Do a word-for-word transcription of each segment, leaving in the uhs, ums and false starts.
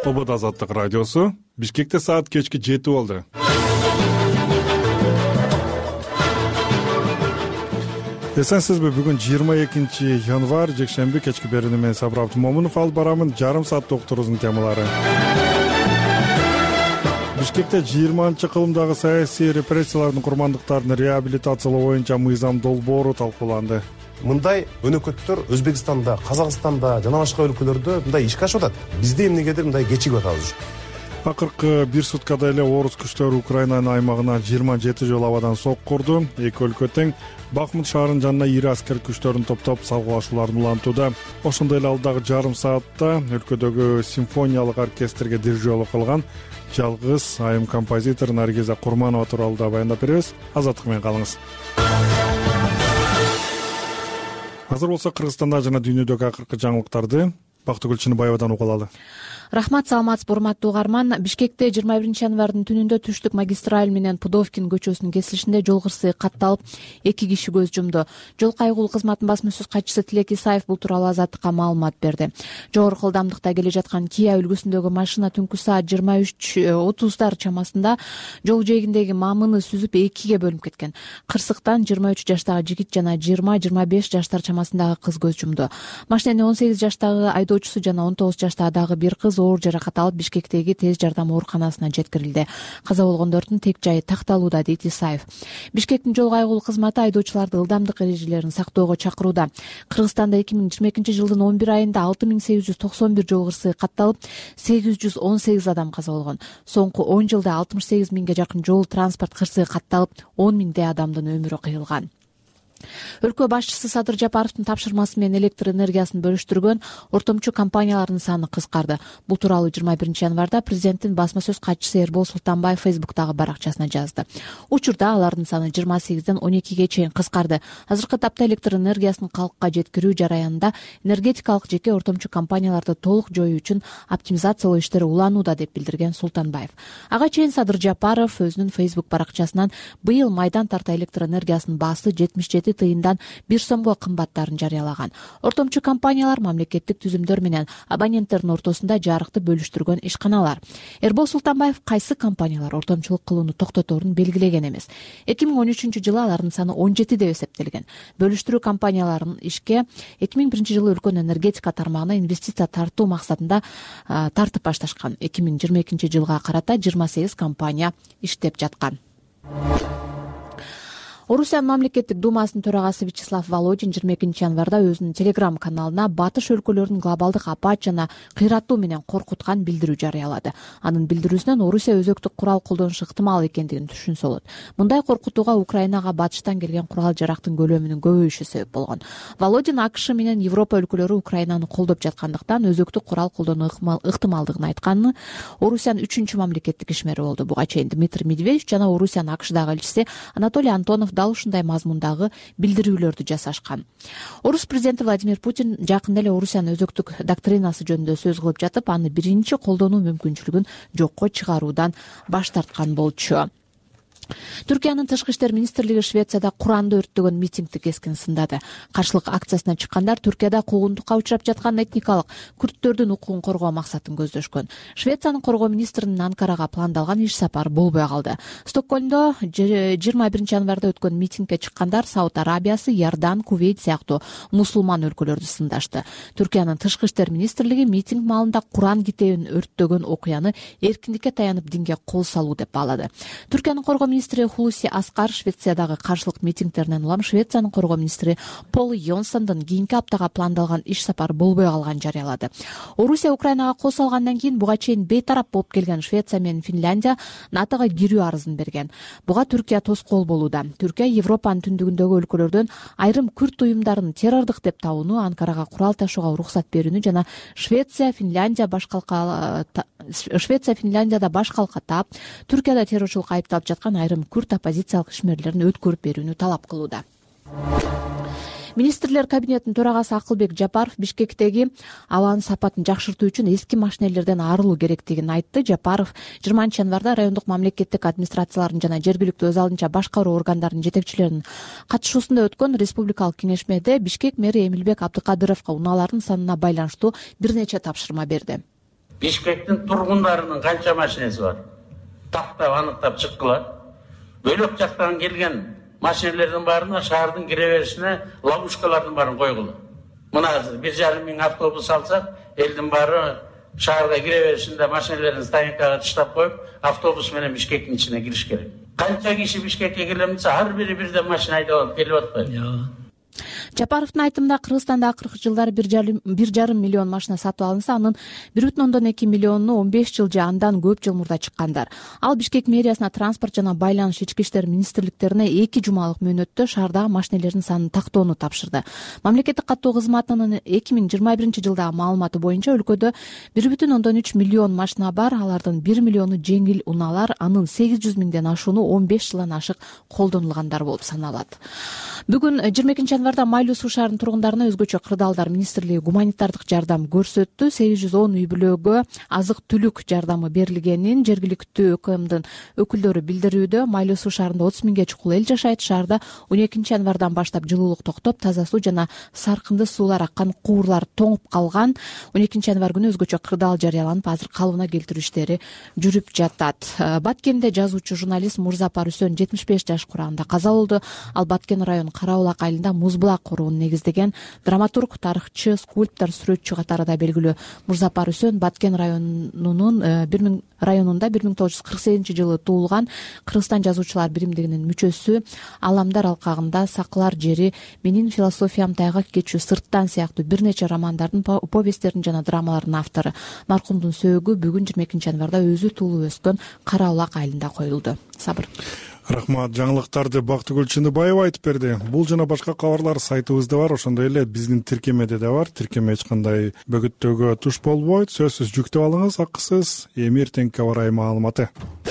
Обод Азаттык радиосу. Бишкекте саат кечки жети болду. Эсенсизби, бүгүн жыйырма экинчи январь жекшемби кечки берүүнү мен Сабыр Абдымомунов алып барамын. Жарым саат докторубуздун темалары. Бишкекте жыйырманчы кылымдагы саясий репрессиялардын курмандыктарын реабилитациялоо боюнча мыйзам долбоору талкууланды. Мындай өнөкөттөр Өзбекстанда, Казакстанда жана башка өлкөлөрдө мындай ишке ашып атат. Бизде эмнегедир мындай кечигип атабыз. Акыркы бир суткада эле орус күчтөрү Украинанын аймагына жыйырма жети жолу абадан сок курду. Эки өлкө тең Бахмут шаарынын жанына ири аскер күчтөрүн топтоп салгылашууларын улантууда. Ошондой эле алдагы жарым саатта өлкөдөгү симфониялык оркестрге дирижёрлук кылган жалгыз айым композитор Наргиза Курманова тууралуу да баяндап беребиз. Азаттык менен калыңыз. Азыр болсо Кыргызстанда жана дүйнөдөгү акыркы жаңылыктарды Бактыгүл Чыныбаевадан угуп алалы. Рахмат, саламатсызбы урматтуу угарман. Бишкекте жыйырма биринчи январдын түнүндө түштүк магистраль менен Пудовкин көчөсүнүн кесилишинде жол кырсыгы катталып, эки киши көз жумду. Жол кайгылуу кызматынын басма сөз катчысы Тилек Исаев бул тууралуу Азаттыкка маалымат берди. Жогорку ылдамдыкта келе жаткан Kia үлгүсүндөгү машина түнкү саат жыйырма үч отуздар чамасында жол жээгиндеги мамыны сүзүп экиге бөлүнүп кеткен. Кырсыктан жыйырма үч жаштагы жигит жана жыйырма жыйырма беш жаштар чамасындагы кыз көз жумду. Машинанын он сегиз жаштагы айдоочусу жана он тогуз жаштагы дагы бир кыз оор жаракат алып Бишкектеги тез жардам ооруканасына жеткирилди. Каза болгондордун тек жайы такталууда, дейт Исаев. Бишкектин жол кайгылуу кызматы айдоочуларды ылдамдык эрежелерин сактоого чакырууда. Кыргызстанда эки миң жыйырма экинчи жылдын он бир айында алты миң сегиз жүз токсон бир жол кырсыгы катталып, сегиз жүз он сегиз адам каза болгон. Соңку он жылда алтымыш сегиз миңге жакын жол транспорт кырсыгы катталып, он миңдей адамдын өмүрү кыйылган. Өлкө башчысы Садыр Жапаровдун тапшырмасы менен электр энергиясын бөлүштүргөн ортомчу компаниялардын саны кыскарды. Бул тууралуу жыйырма биринчи январда президенттин басма сөз катчысы Эрбол Султанбаев Фейсбуктагы баракчасына жазды. Учурда алардын саны жыйырма сегизден он экиге чейин кыскарды. Азыркы тапта электр энергиясын калкка жеткирүү жараянында энергетикалык жеке ортомчу компанияларды толук жоюу үчүн оптимизациялоо иштери уланууда, деп билдирген Султанбаев. Ага чейин Садыр Жапаров өзүнүн Фейсбук баракчасынан быйыл майдан тарта электр энергиясынын баасы жетимиш жети тыйындан бир сомго кымбаттарын жарыялаган. Ортомчу компаниялар мамлекеттик түзүмдөр менен абоненттердин ортосунда жарыкты бөлүштүргөн ишканалар. Эрбол Султанбаев кайсы компаниялар ортомчулук кылууну токтоторун белгилеген эмес. эки миң он үчүнчү жылы алардын саны он жети деп эсептелген. Бөлүштүрүү компанияларынын ишке эки миң биринчи жылы өлкөнүн энергетика тармагына инвестиция тартуу максатында тартып башташкан. эки миң жыйырма экинчи жылга карата жыйырма сегиз компания иштеп жаткан. Орусиянын мамлекеттик думасынын төрагасы Вячеслав Володин жыйырма экинчи январда өзүнүн телеграм каналына батыш өлкөлөрүнүн глобалдык апат жана кыйратуу менен коркуткан билдирүү жарыялады. Анын билдирүүсүнөн Орусия өзөктүк курал колдонушу ыктымал экендигин түшүнсө болот. Мындай коркутууга Украинага батыштан келген курал жарактын көлөмүнүн көбөйүшү себеп болгон. Володин АКШ менен Европа өлкөлөрү Украинаны колдоп жаткандыктан өзөктүк курал колдонуу ыктымалдыгын айтканы Орусиянын үчүнчү мамлекеттик ишмери болду. Буга чейин Дмитрий Медведев жана Орусиянын АКШдагы элчиси Анатолий Антонов дал ушундай мазмундагы билдирүүлөрдү жасашкан. Орус президенти Владимир Путин жакында эле Орусиянын өзөктүк доктринасы жөнүндө сөз кылып жатып, аны биринчи колдонуу мүмкүнчүлүгүн жокко чыгаруудан баш тарткан болчу. Түркиянын тышкы иштер министрлиги Швецияда Куранды өрттөгөн митингди кескин сындады. Каршылык акциясына чыккандар Түркияда куугунтукка учурап жаткан этникалык күрттөрдүн укугун коргоо максатын көздөшкөн. Швециянын коргоо министринин Анкарага пландалган иш сапары болбой калды. Стокгольмдо жыйырма биринчи январда өткөн митингге чыккандар Сауд Арабиясы, Иордан, Кувейт сыяктуу мусулман өлкөлөрдү сындашты. Түркиянын тышкы иштер министрлиги митинг маалында Куран китебин өрттөгөн окуяны эркиндикке таянып динге кол салуу деп баалады. Түркиянын коргоо министри Хулуси Аскар Швециядагы каршылык митингтеринен улам Швециянын коргоо министри Пол Йонсондун кийинки аптага пландалган иш сапары болбой калганын жарыялады. Орусия Украинага кол салгандан кийин буга чейин бейтарап болуп келген Швеция менен Финляндия НАТОга кирүү арызын берген. Буга Түркия тоскоол болууда. Түркия Европанын түндүгүндөгү өлкөлөрдөн айрым күрт уюмдарын террордук деп табууну, Анкарага курал ташууга уруксат берүүнү жана Швеция, Финляндия баш калка Швеция Финляндияда баш калка таап, Түркияда террорчулукка айыпталып жаткан айрым күрт оппозициялык ишмерлерин өткөрүп берүүнү талап кылууда. Министрлер кабинетинин төрагасы Акылбек Жапаров Бишкектеги абанын сапатын жакшыртуу үчүн эски машинелерден арылуу керектигин айтты. Жапаров жыйырманчы январда райондук мамлекеттик администрациялардын жана жергиликтүү өз алдынча башкаруу органдарынын жетекчилеринин катышуусунда өткөн республикалык кеңешмеде Бишкек мэри Эмилбек Абдыкадыровго унаалардын санына байланыштуу бир нече тапшырма берди. Бишкектин тургундарынын канча машинеси бар? Тактап аныктап чыккыла. Бөлөк жактан келген машинелердин баарына шаардын кире беришине ловушкалардын баарын койгула. Мына азыр бир жарым миң автобус алсак, элдин баары шаарга кире беришинде машинелерин стоянкага таштап коюп, автобус менен Бишкектин ичине кириш керек. Канча киши Бишкекке келемдсе, ар бири бирден машина айдап алып келип атпайбы? Жапаровдун айтымында Кыргызстанда акыркы жылдары бир жарым миллион машина сатып алынса, анын бир бүтүн ондон эки миллиону он беш жыл же андан көп жыл мурда чыккандар. Ал Бишкек мэриясына, транспорт жана байланыш ички иштер министрликтерине эки жумалык мөөнөттө шаардагы машинелердин санын тактоону тапшырды. Мамлекеттик каттоо кызматынын эки миң жыйырма биринчи жылдагы маалыматы боюнча өлкөдө бир бүтүн ондон үч миллион машина бар. Алардын бир миллиону жеңил унаалар, анын сегиз жүз миңден ашууну он беш жылдан ашык колдонулгандар болуп саналат. Бүгүн жыйырма экинчи январда Майлуу суу шаарынын тургундарына өзгөчө кырдаалдар министрлиги гуманитардык жардам көрсөттү. сегиз жүз он үй бүлөгө азык-түлүк жардамы берилгенин жергиликтүү ÖKMдин өкүлдөрү билдирүүдө. Майлуу суу шаарында отуз миңге чукул эл жашайт. Шаарда он экинчи январдан баштап жылуулук токтоп, таза суу жана саркынды суулар аккан куурлар тоңуп калган. он экинчи январ күнү өзгөчө кырдаал жарыяланып, азыр калыбына келтирүү иштери жүрүп жатат. Баткенде жазуучу журналист Мурзапар Үсөн жетимиш беш жаш курамында каза болду. Ал Баткен району Карабулак айылында Музбулак курууну негиздеген драматург, тарыхчы, скульптор, сүрөтчү катары да белгилүү Мурзапар Үсөн Баткен районунун бир миң районунда бир миң тогуз жүз кырк сегизинчи жылы туулган. Кыргызстан жазуучулар биримдигинин мүчөсү. Аламдар алкагында, Сакылар жери, Менин философиям тайгак кечүү, Сырттан сыяктуу бир нече романдардын, повесттердин жана драмалардын автору. Маркумдун сөөгү бүгүн жыйырма экинчи январда өзү туулуп өскөн Карабулак айылында коюлду. Сабыр. Рахмат, жаңылыктарды Бактыгүл Чындыбаева айтып берди. Бул жана башка кабарлар сайтыбызда бар, ошондой эле биздин тиркемеде да бар. Тиркеме эч кандай бөгөттөөгө туш болбойт. Сөзсүз жүктөп алыңыз, акысыз. Эми эртеңки аба ырайы маалыматы.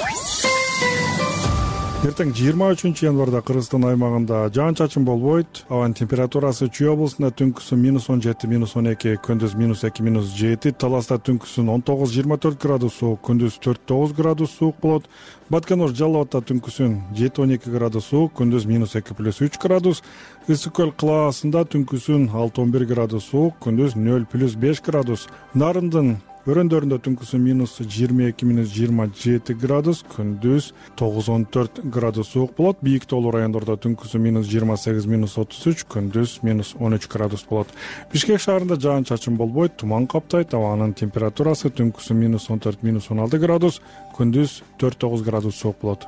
Эртең жыйырма үчүнчү январда Кыргызстан аймагында жаан-чачын болбойт. Абанын температурасы Чүй облусунда түнкүсүн минус он жети, минус он эки, күндүз минус эки, минус жети, Таласта түнкүсүн он тогуз, жыйырма төрт градус суук, күндүз төрт тогуз градус суук болот. Баткенор Жалал Абадта түнкүсүн жети он эки градус суук, күндүз минус эки плюс үч градус. Ысык көл кылаасында түнкүсүн алты он бир градус суук, күндүз нөл плюс беш градус. Нарындын өрөндөрүндө түнкүсүн минус жыйырма эки, минус жыйырма жети градус, күндүз тогуз он төрт градус суук болот. Бийик тоолуу райондордо түнкүсүн минус жыйырма сегиз, минус отуз үч, күндүз минус он үч градус болот. Бишкек шаарында жаан-чачын болбойт, туман каптайт. Абанын температурасы түнкүсүн минус он төрт, минус он алты градус, күндүз төрт тогуз градус суук болот.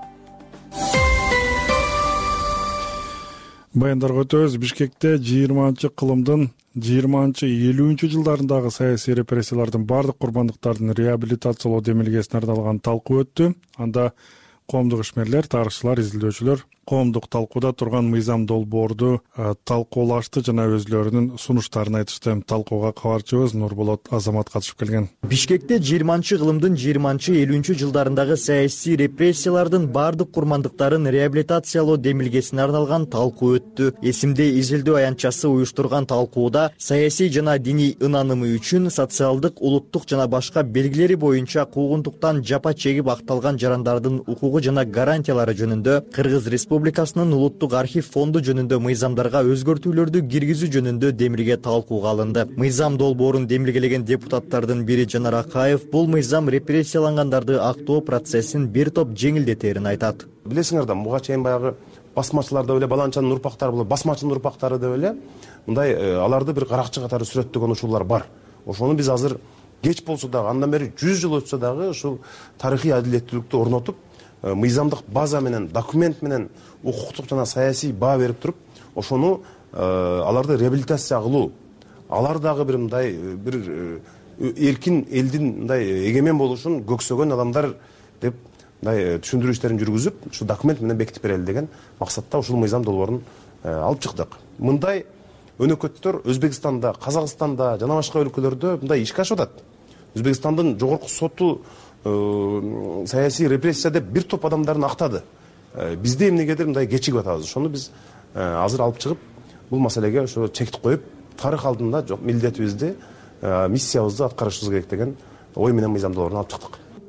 Баяндарга өтөбүз. Бишкекте жыйырманчы кылымдын жыйырманчы элүүнчү жылдарындагы саясий репрессиялардын бардык курмандыктардын реабилитациялоо демилгесине арналган талкуу өттү. Анда коомдук ишмерлер, тарыхчылар, изилдөөчүлөр коомдук талкууда турган мыйзам долбоорду талкуулашты жана өзүлөрүнүн сунуштарын айтышты. Талкууга кабарчыбыз Нурболот Азамат катышып келген. Бишкекте жыйырманчы кылымдын жыйырманчы элүүнчү жылдарындагы саясий репрессиялардын бардык курмандыктарын реабилитациялоо демилгесине арналган талкуу өттү. Эсимде изилдөө аянтчасы уюштурган талкууда саясий жана диний ынанымы үчүн социалдык, улуттук жана башка белгилери боюнча куугунтуктан жапа чегип акталган жарандардын укугу жана гарантиялары жөнүндө Кыргыз Республикасынын улуттук архив фонду жөнүндө мыйзамдарга өзгөртүүлөрдү киргизүү жөнүндө демилге талкууга алынды. Мыйзам долбоорун демилгелеген депутаттардын бири Жанар Акаев бул мыйзам репрессиялангандарды актоо процессин бир топ жеңилдетерин айтат. Билесиңер да, буга чейин баягы басмачылар деп эле, баланчанын урпактары болот, басмачынын урпактары деп эле, мындай аларды бир каракчы катары сүрөттөгөн ушулар бар. Ошону биз азыр кеч болсо дагы, андан бери жүз жыл өтсө дагы ушул тарыхый адилеттүүлүктү орнотуп, мыйзамдык база менен, документ менен, укуктук жана саясий баа берип туруп, ошону аларды реабилитация кылуу, алар дагы бир мындай бир эркин элдин мындай эгемен болушун көксөгөн адамдар деп мындай түшүндүрүү иштерин жүргүзүп, ушу документ менен бекитип берели деген максатта ушул мыйзам долбоорун алып чыктык. Мындай өнөкөттөр Өзбекстанда, Казакстанда жана башка өлкөлөрдө мындай ишке ашып атат. Өзбекстандын жогорку соту саясий репрессия деп бир топ адамдарын актады. Бизде эмнегедир мындай кечигип атабыз. Ошону биз азыр алып чыгып, бул маселеге ошо чектик коюп, тарых алдында жок милдетибизди, миссиябызды аткарышыбыз керек деген ой менен мыйзам долбоорун алып чыктык.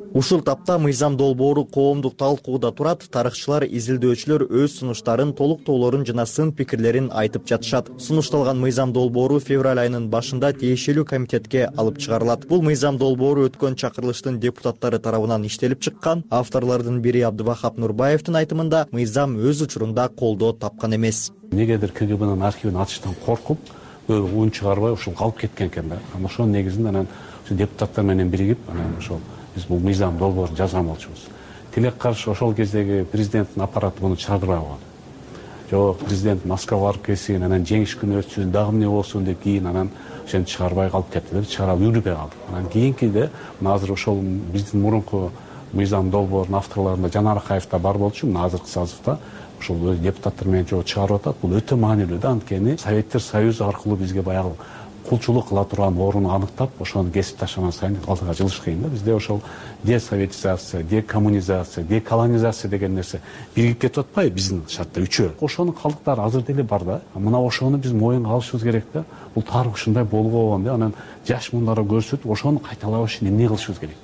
Ушул тапта мыйзам долбоору коомдук талкууда турат. Тарыхчылар, изилдөөчүлөр өз сунуштарын, толуктоолорун жана сын пикирлерин айтып жатышат. Сунушталган мыйзам долбоору февраль айынын башында тиешелүү комитетке алып чыгарылат. Бул мыйзам долбоору өткөн чакырылыштын депутаттары тарабынан иштелип чыккан. Авторлордун бири Абдывахап Нурбаевдин айтымында, мыйзам өз учурунда колдоо тапкан эмес. Негедир КГБнын архивин ачыштан коркуп, уун чыгарбай ушул калып кеткен экен да. Ошонун негизинде анан депутаттар менен биригип, анан ошол биз бул мыйзам долбоорун жазган болчубуз. Тилек каршы ошол кездеги президенттин аппараты муну чыгардырбай койду. Жок, президент Москвага барып келсин, анан жеңиш күнү өтсүн, дагы эмне болсун деп кийин анан ошону чыгарбай калып кетти деп чыгарып үлгүрбөй калды. Анан кийинкиде азыр ошол биздин мурунку мыйзам долбоорунун авторлорунда Жанар Акаев да бар болчу, мына азыркы созывда ошол депутаттар менен жоо чыгарып атат. Бул өтө маанилүү да, анткени Советтер Союзу аркылуу бизге баягы кулчулук кыла турган орун аныктап, ошону кесип ташлаган сайын алдыга жылыш кыйын да. Бизде ошол десоветизация, декоммунизация, деколонизация деген нерсе биригип кетип атпайбы биздин шартта үчөө. Ошонун калдыктары азыр деле бар да. Мына ошону биз моюнга алышыбыз керек да. Бул тарых ушундай болгон да. Анан жаш мундары көрсөтүп, ошону кайталабаш үчүн эмне кылышыбыз керек?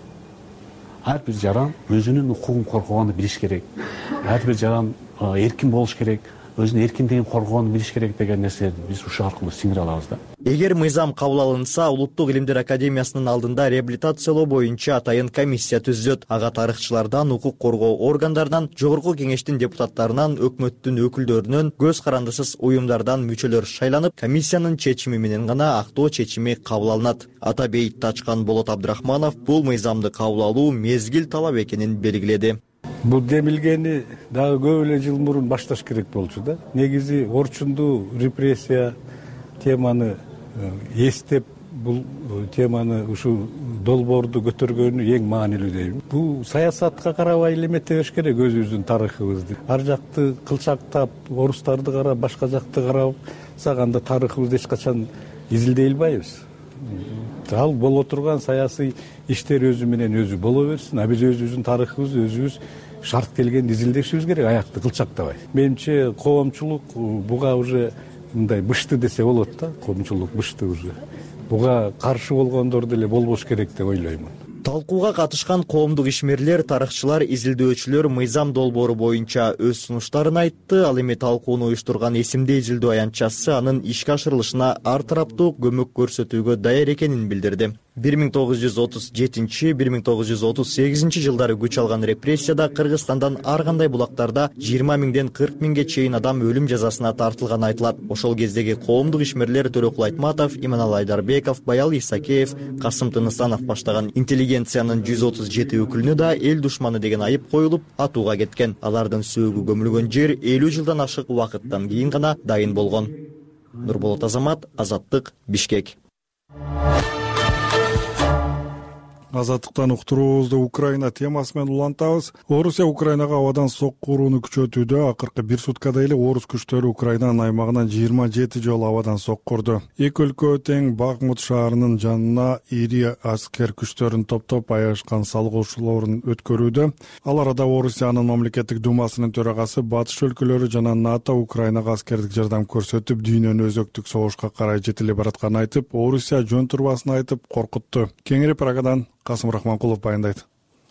Ар бир жаран өзүнүн укугун коргоонду билиш керек. Ар бир жаран эркин болуш керек. Өзүнүн эркиндигин коргоону билиш керек деген нерсени биз ушул аркылуу сиңире алабыз да. Эгер мыйзам кабыл алынса, Улуттук илимдер академиясынын алдында реабилитациялоо боюнча атайын комиссия түзүлөт. Ага тарыхчылардан, укук коргоо органдарынан, жогорку кеңештин депутаттарынан, өкмөттүн өкүлдөрүнөн, көз карандысыз уюмдардан мүчөлөр шайланып, комиссиянын чечими менен гана актоо чечими кабыл алынат. Атабейит Тачкан Болот Абдрахманов бул мыйзамды кабыл алуу мезгил талап экенин белгиледи. Бул демилгени дагы көп эле жыл мурун башташ керек болчу да. Негизи орчундуу репрессия теманы эстеп, бул теманы ушул долбоорду көтөргөнү эң маанилүү дейм. Бул саясатка карабай эле эметебеш керек өзүбүздүн тарыхыбызды. Ар жакты кылчактап, орустарды карап, башка жакты карап саганда тарыхыбызды эч качан изилдей албайбыз. Ал боло турган саясий иштер өзү менен өзү боло берсин, а биз өзүбүздүн тарыхыбызды өзүбүз шарт келгенде изилдешибиз керек, аякты кылчактабай. Менимче коомчулук буга уже мындай бышты десе болот да, коомчулук бышты уже. Буга каршы болгондор деле болбош керек деп ойлоймун. Талкууга катышкан коомдук ишмерлер, тарыхчылар, изилдөөчүлөр мыйзам долбоору боюнча өз сунуштарын айтты. Ал эми талкууну уюштурган эсимде изилдөө аянтчасы анын ишке ашырылышына ар тараптуу көмөк көрсөтүүгө даяр экенин билдирди. бир миң тогуз жүз отуз жетинчи — бир миң тогуз жүз отуз сегизинчи жылдары күч алган репрессияда Кыргызстандан ар кандай булактарда жыйырма миңден кырк миңге чейин адам өлүм жазасына тартылганы айтылат. Ошол кездеги коомдук ишмерлер Төрөкул Айтматов, Иманалы Айдарбеков, Баял Исакеев, Касым Тынысанов баштаган интеллигенциянын жүз отуз жети өкүлүнө да эл душманы деген айып коюлуп, атууга кеткен. Алардын сөөгү көмүлгөн жер элүү жылдан ашык убакыттан кийин гана дайын болгон. Нурболот Азамат, Азаттык, Бишкек. Азаттыктан уктуруубузду Украина темасы менен улантабыз. Орусия Украинага абадан сокку урууну күчөтүүдө. Акыркы бир суткада эле орус күчтөрү Украинанын аймагынан жыйырма жети жолу абадан сокку урду. Эки өлкө тең Бахмут шаарынын жанына ири аскер күчтөрүн топтоп аягышкан салгылашууларын өткөрүүдө. Ал арада Орусиянын мамлекеттик думасынын төрагасы батыш өлкөлөрү жана НАТО Украинага аскердик жардам көрсөтүп, дүйнөнү өзөктүк согушка карай жетиле баратканын айтып, Орусия жөн турбасын айтып коркутту. Кеңири Прагадан Касым Рахманкулов баяндайт.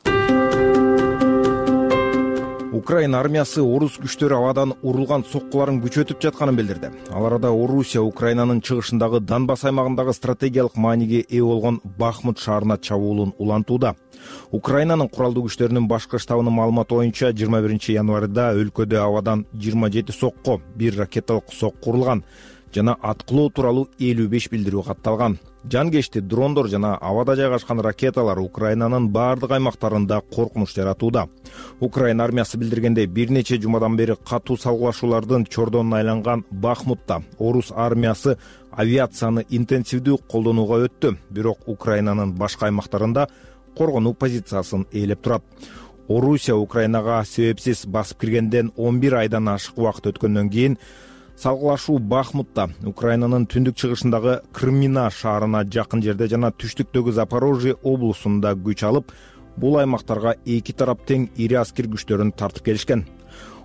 Украина армиясы орус күчтөрү абадан урулган соккуларын күчөтүп жатканын билдирди. Ал арада Орусия Украинанын чыгышындагы Донбасс аймагындагы стратегиялык мааниге ээ болгон Бахмут шаарына чабуулун улантууда. Украинанын куралдуу күчтөрүнүн башкы штабынын маалыматы боюнча жыйырма биринчи январда өлкөдө абадан жыйырма жети сокко, бир ракеталык сокку урулган жана аткылоо тууралуу элүү беш билдирүү катталган. Жангечти дрондор жана абада жайгашкан ракеталар Украинанын баардык аймактарында коркунуч жаратууда. Украина армиясы билдиргендей, бир нече жумадан бери катуу салгылашуулардын чордонуна айланган Бахмутта орус армиясы авиацияны интенсивдүү колдонууга өттү. Бирок Украинанын башка аймактарында коргонуу позициясын ээлеп турат. Орусия Украинага себепсиз басып киргенден он бир айдан ашык убакыт өткөндөн кийин салгылашуу Бахмутта, Украинанын түндүк чыгышындагы Крымина шаарына жакын жерде жана түштүктөгү Запорожье облусунда күч алып, бул аймактарга эки тарап тең ири аскер күчтөрүн тартып келишкен.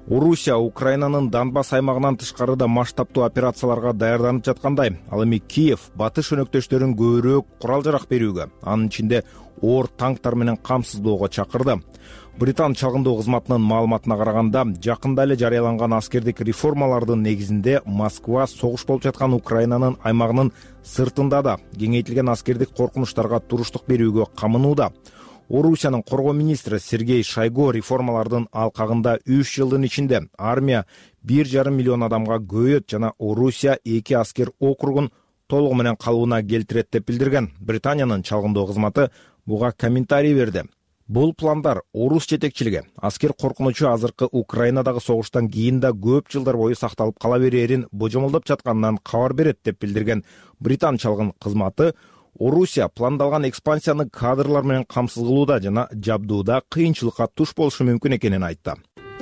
Орусия Украинанын Донбасс аймагынан тышкары да масштабтуу операцияларга даярданып жаткандай. Ал эми Киев батыш өнөктөштөрүн көбүрөөк курал жарак берүүгө, анын ичинде оор танктар менен камсыздоого чакырды. Британ чалгындоо кызматынын маалыматына караганда, жакында эле жарыяланган аскердик реформалардын негизинде Москва согуш болуп жаткан Украинанын аймагынын сыртында да кеңейтилген аскердик коркунучтарга туруштук берүүгө камынууда. Орусиянын коргоо министри Сергей Шойгу реформалардын алкагында үч жылдын ичинде армия бир жарым миллион адамга көбөйөт жана Орусия эки аскер округун толугу менен калыбына келтирет деп билдирген. Британиянын чалгындоо кызматы буга комментарий берди. Бул пландар орус жетекчилиги аскер коркунучу азыркы Украинадагы согуштан кийин да көп жылдар бою сакталып кала берерин божомолдоп жатканынан кабар берет деп билдирген Британ чалгын кызматы Орусия пландалган экспансияны кадрлар менен камсыз кылууда жана жабдууда кыйынчылыкка туш болушу мүмкүн экенин айтты.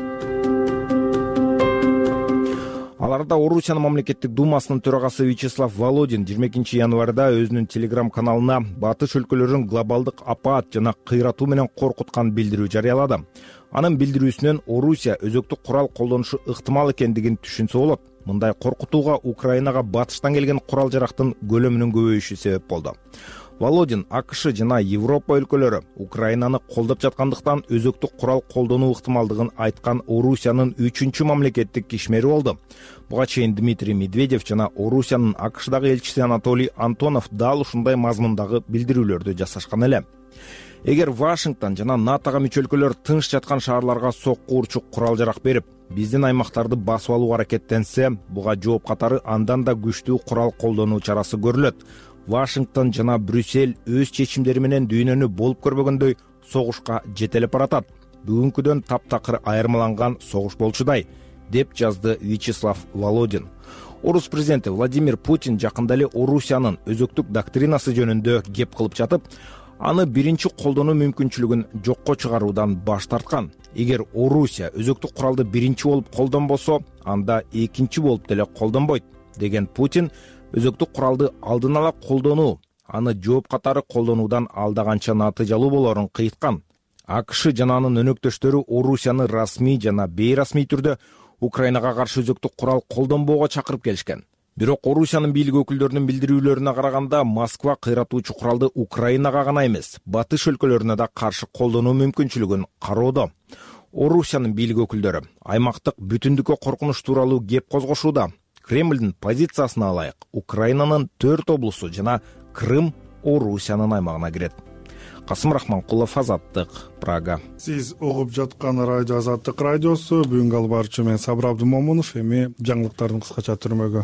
Аларда Орусиянын мамлекеттик думасынын төрагасы Вячеслав Володин жыйырма экинчи январда өзүнүн телеграм каналына батыш өлкөлөрүн глобалдык апаат жана кыйратуу менен коркуткан билдирүү жарыялады. Анын билдирүүсүнөн Орусия өзөктүк курал колдонушу ыктымал экендигин түшүнсө болот. Мындай коркутууга Украинага батыштан келген курал жарактын көлөмүнүн көбөйүшү себеп болду. Володин АКШ жана Европа өлкөлөрү Украинаны колдоп жаткандыктан өзөктүк курал колдонуу ыктымалдыгын айткан Орусиянын үчүнчү мамлекеттик кишмери болду. Буга чейин Дмитрий Медведев жана Орусиянын АКШдагы элчиси Анатолий Антонов дал ушундай мазмундагы билдирүүлөрдү жасашкан эле. Эгер Вашингтон жана НАТОга мүчө өлкөлөр тынч жаткан шаарларга сокку урчук курал жарак берип, биздин аймактарды басып алууга аракеттенсе, буга жооп катары андан да күчтүү курал колдонуу чарасы көрүлөт. Вашингтон жана Брюссель өз чечимдери менен дүйнөнү болуп көрбөгөндөй согушка жетелеп баратат. Бүгүнкүдөн таптакыр айырмаланган согуш болчудай, деп жазды Вячеслав Володин. Орус президенти Владимир Путин жакында эле Орусиянын өзөктүк доктринасы жөнүндө кеп кылып жатып, аны биринчи колдонуу мүмкүнчүлүгүн жокко чыгаруудан баш тарткан. Эгер Орусия өзөктүк куралды биринчи болуп колдонбосо, анда экинчи болуп деле колдонбойт, деген Путин өзөктүк куралды алдын ала колдонуу, аны жооп катары колдонуудан алдаганча натыйжалуу болорун кыйткан. АКШ жана анын өнөктөштөрү Орусияны расмий жана бейрасмий түрдө Украинага каршы өзөктүк курал колдонбоого чакырып келишкен. Бирок Орусиянын бийлик өкүлдөрүнүн билдирүүлөрүнө караганда, Москва кыйратуучу куралды Украинага гана эмес, батыш өлкөлөрүнө да каршы колдонуу мүмкүнчүлүгүн кароодо. Орусиянын бийлик өкүлдөрү аймактык бүтүндүккө коркунуч тууралуу кеп козгошууда. Кремлдин позициясына алайык, Украинанын төрт облусу жана Крым Орусиянын аймагына кирет. Касым Рахманкулов, Азаттык, Прага. Сиз угуп жаткан радио Азаттык радиосу. Бүгүнкү алып барчу мен Сабыр Абдымомунов. Эми жаңылыктардын кыскача түрмөгү.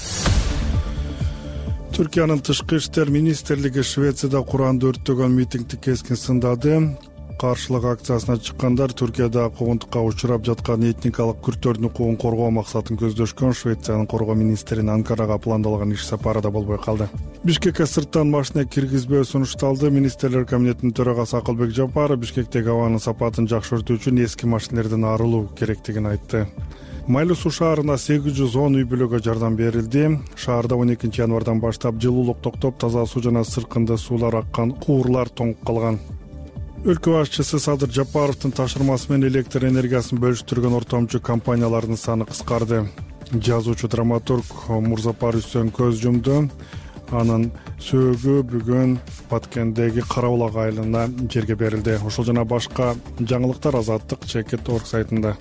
Түркиянын тышкы иштер министрлиги Швецияда Куранды өрттөгөн митингди кескин сындады. Каршылык акциясына чыккандар Түркияда куугунтукка учурап жаткан этникалык күрттөрдүн укугун коргоо максатын көздөшкөн. Швециянын коргоо министринин Анкарага пландалган иш сапары да болбой калды. Бишкекке сырттан машина киргизбөө сунушталды. Министрлер кабинетинин төрагасы Акылбек Жапаров Бишкектеги абанын сапатын жакшыртуу үчүн эски машинелерден арылуу керектигин айтты. Майлуу суу шаарына сегиз жүз он үй бүлөгө жардам берилди. Шаарда он экинчи январдан баштап жылуулук токтоп, таза суу жана сыркынды суулар аккан куурлар тоңуп калган. Өлкө башчысы Садыр Жапаровдун тапшырмасы менен электр энергиясын бөлүштүргөн ортомчу компаниялардын саны кыскарды. Жазуучу драматург Мурзапар Үсөн көз жумду. Анын сөөгү бүгүн Баткендеги Карабулак айылына жерге берилди. Ошол жана башка жаңылыктар Азаттык чекит точка орг сайтында.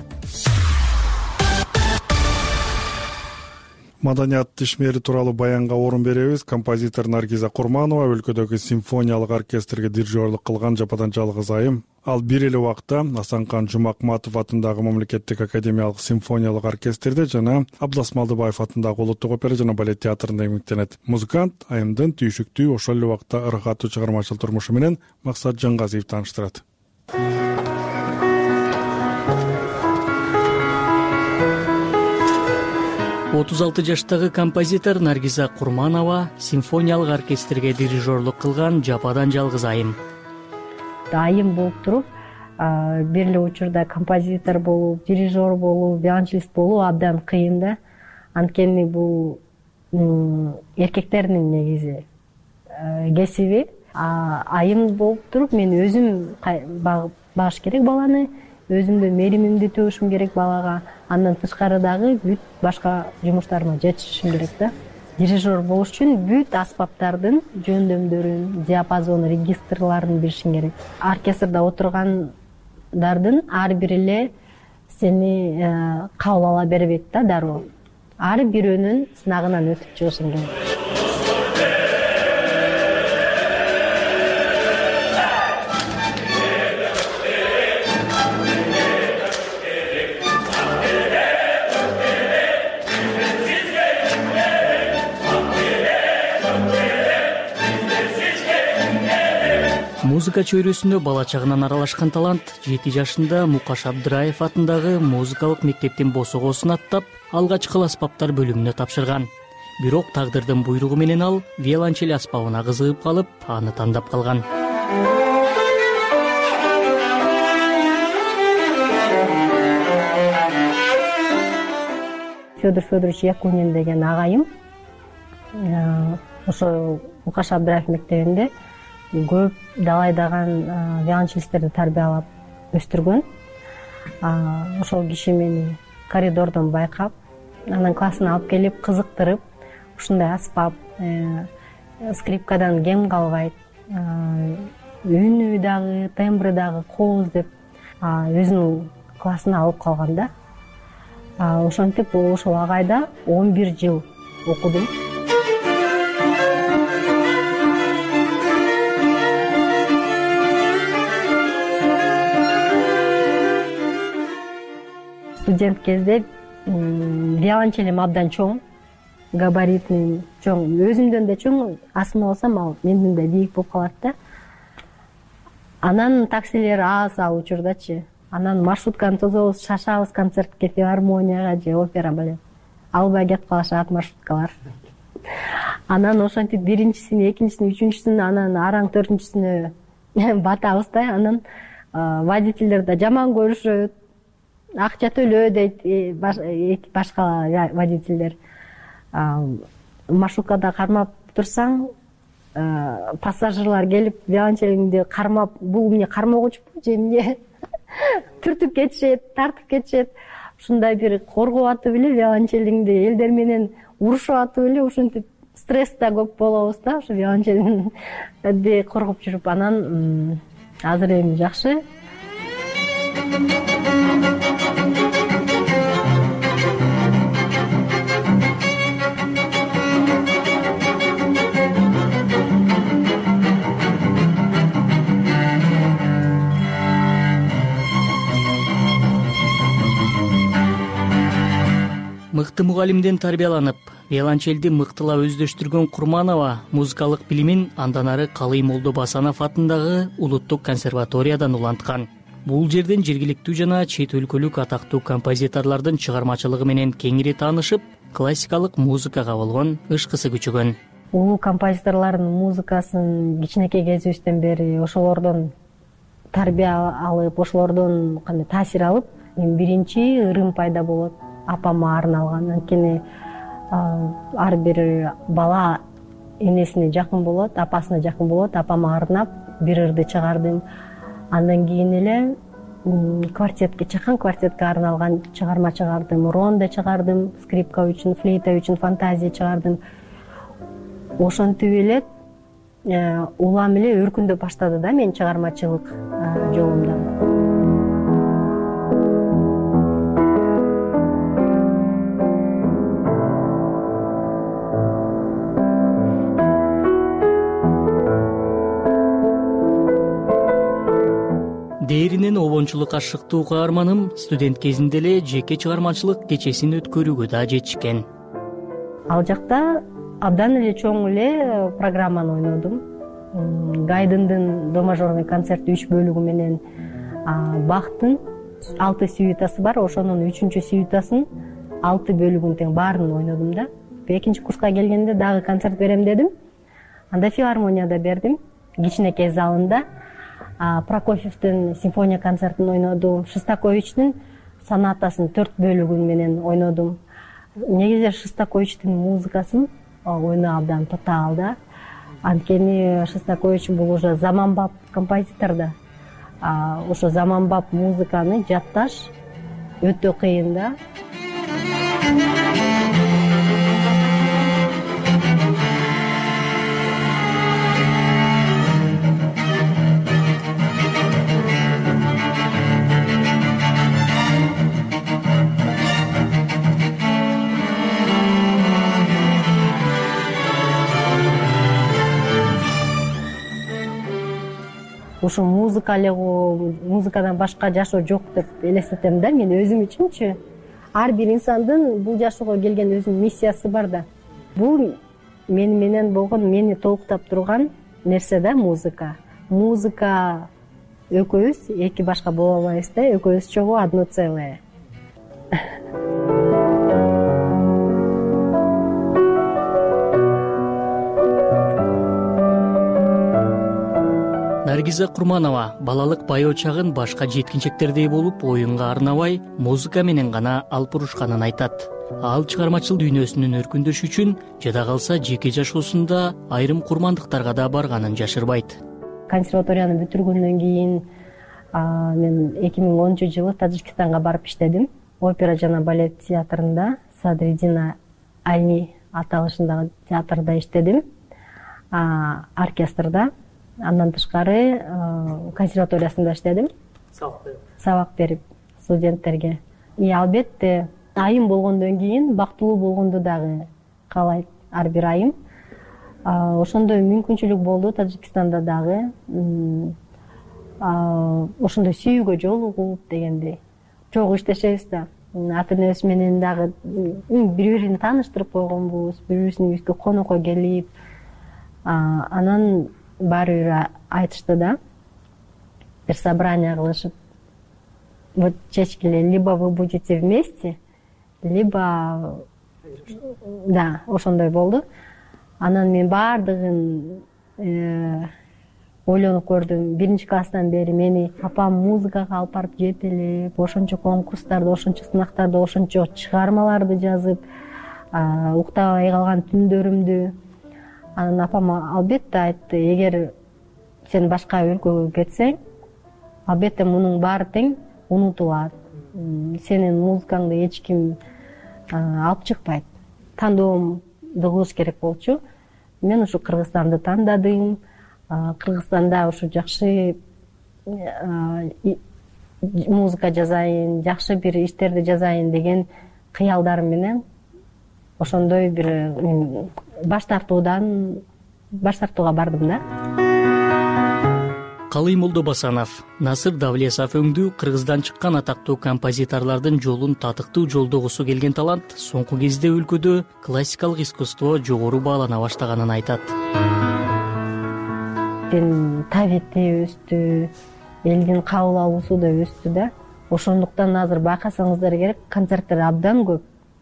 Маданият ишмери тууралуу баянга орун беребиз. Композитор Наргиза Курманова өлкөдөгү симфониялык оркестрге дирижерлук кылган Жападан жалгыз айым. Ал бир эле убакта Асанкан Жумакматов атындагы мамлекеттик академиялык симфониялык оркестрде жана Абдас Малдыбаев атындагы улуттук опера жана балет театрында эмгектенет. Музыкант айымдын түйшүктүү, ошол эле убакта ыргаттуу чыгармачыл турмушу менен Максат Жангазиев тааныштырат. отуз алты жаштагы композитор Наргиза Курманова симфониялык оркестрге дирижерлук кылган Жападан жалгыз айым. Айым болуп туруп, бир эле учурда композитор болуп, дирижер болуп, виолончелист болуу абдан кыйын да. Анткени бул эркектердин негизи кесиби. Айым болуп туруп, мен өзүм багыш керек баланы, өзүм да мээримимди төгүшүм керек балага. Андан тышкары дагы бүт башка жумуштарыма жетишишим керек да. Дирижер болуш үчүн бүт аспаптардын жөндөмдөрүн, диапазон, регистрларын билишиң керек. Оркестрде отургандардын ар бири эле сени кабыл ала бербейт да дароо. Ар бирөөнүн сынагынан өтүп чыгышың керек. Музыка чөйрөсүндө бала чагынан аралашкан талант жети жашында Мукаш Абдыраев атындагы музыкалык мектептин босогосун аттап, алгачкы аспаптар бөлүмүнө тапшырган. Бирок тагдырдын буйругу менен ал виолончель аспабына кызыгып калып, аны тандап калган. Федор Федорович Якунин деген агайым ошо Мукаш Абдыраев мектебинде көп далайдаган виолончелисттерди тарбиялап өстүргөн. Ошол киши мени коридордон байкап, анан классына алып келип, кызыктырып, ушундай аспап, скрипкадан кем калбайт, үнү дагы, тембри дагы кооз деп өзүнүн классына алып калган да. Ошентип ошол агайда он бир жыл окудум. Студент кезде виолончелим абдан чоң, габаритин чоң, өзүмдөн да чоң, асма болсам ал менден да бийик болуп калат да. Анан таксилер аз ал учурдачы. Анан маршрутканы тособуз, шашабыз концертке, филармонияга же опера балет. Албай кетип калышат маршруткалар. Анан ошентип биринчисин, экинчисин, үчүнчүсүн, анан араң төртүнчүсүнө батабыз да. Анан водительдер да жаман көрүшөт. Акча төлөө дейт башка водительдер. Маршруткада кармап турсаң, пассажирлар келип виолончелиңди кармап, бул эмне кармоогучпу же эмне түртүп кетишет, тартып кетишет. Ушундай бир коргоп атып эле виолончелиңди элдер менен урушуп атып эле, ушинтип стресс да көп болобуз да, ошо виолончелиңди коргоп жүрүп, анан азыр эми жакшы. Мыкты мугалимден тарбияланып, виолончелди мыктылап өздөштүргөн Курманова музыкалык билимин андан ары Калый Молдо Басанов атындагы Улуттук консерваториядан уланткан. Бул жерден жергиликтүү жана чет өлкөлүк атактуу композиторлордун чыгармачылыгы менен кеңири таанышып, классикалык музыкага болгон ышкысы күчөгөн. Улуу композиторлордун музыкасын кичинекей кезибизден бери ошолордон тарбия алып, ошолордон кандай таасир алып, биринчи ырым пайда болот. Апама арналган, анткени ар бир бала энесине жакын болот, апасына жакын болот. Апама арнап бир ырды чыгардым. Андан кийин эле квартетке чакан квартетке арналган чыгарма чыгардым. Ронда чыгардым, скрипка үчүн, флейта үчүн фантазия чыгардым. Ошентип эле улам эле өркүндөп баштады да менин чыгармачылык жолумда. Дээринен обончулукка шыктуу каарманым студент кезинде эле жеке чыгармачылык кечесин өткөрүүгө да жетишкен. Ал жакта абдан эле чоң эле программаны ойнодум. Гайдындын до мажорный концерти үч бөлүгү менен Бахтын алты сюитасы бар, ошонун үчүнчү сюитасын алты бөлүгүн тең баарын ойнодум да. Экинчи курска келгенде дагы концерт берем дедим. Анда филармонияда бердим, кичинекей залында. Прокофьевдин симфония концертин ойнодум, Шостаковичтин сонатасын төрт бөлүгүн менен ойнодум. Негизи Шостаковичтин музыкасын ойноо абдан татаал да. Анткени Шостакович бул уже заманбап композитор да. ошо заманбап музыканы жатташ өтө кыйын да. Ошо музыка эле музыкадан башка жашоо жок деп элестетем да мен өзүм үчүнчү. Ар бир инсандын бул жашоого келген өзүнүн миссиясы бар да. Бул мени менен болгон, мени толуктап турган нерсе да музыка. Музыка экөөбүз эки башка боло албайбыз да, экөөбүз чогуу одно целое. Наргиза Курманова балалык баяу чагын башка жеткинчектердей болуп оюнга арнабай музыка менен гана алып урушканын айтат. Ал чыгармачыл дүйнөсүнүн өркүндөш үчүн жада калса жеке жашоосунда айрым курмандыктарга да барганын жашырбайт. Консерваторияны бүтүргөндөн кийин мен эки миң онунчу жылы Тажикстанга барып иштедим. Опера жана балет театрында, Садриддин Али аталышындагы театрда иштедим. Оркестрда. Андан тышкары консерваториясында иштедим. Сабак берип студенттерге. И албетте айым болгондон кийин бактылуу болгонду дагы каалайт ар бир айым. Ошондой мүмкүнчүлүк болду Тажикстанда дагы. Ошондой сүйүүгө жолугуп дегендей. Чогуу иштешебиз да. Ата-энебиз менен дагы бири-бирин тааныштырып койгонбуз, бири-бирибиздин үйүбүзгө конокко келип, анан баары бир айтышты да. Бир собрание кылышып, вот чечкиле, либо вы будете вместе, либо да, ошондой болду. Анан мен баардыгын ойлонуп көрдүм. Биринчи класстан бери мени апам музыкага алып барып жетелеп, ошончо конкурстарда, ошончо сынактарда, ошончо чыгармаларды жазып, уктабай калган түндөрүмдү. Анан апам албетте айтты, эгер сен башка өлкөгө кетсең, албетте мунун баары тең унутулат. Сенин музыкаңды эч ким алып чыкпайт. Тандоомду кылыш керек болчу. Мен ушу Кыргызстанды тандадым. Кыргызстанда ушу жакшы музыка жазайын, жакшы бир иштерди жазайын деген кыялдарым менен ошондой бир баш тартуудан баш тартууга бардым да. Калый Молдобасанов, Насыр Давлесов өңдүү Кыргыздан чыккан атактуу композиторлордун жолун татыктуу жолдогусу келген талант соңку кезде өлкөдө классикалык искусство жогору баалана баштаганын айтат. Табити өстү, элдин кабыл алуусу да өстү да. Ошондуктан азыр байкасаңыздар керек, концерттер абдан көп.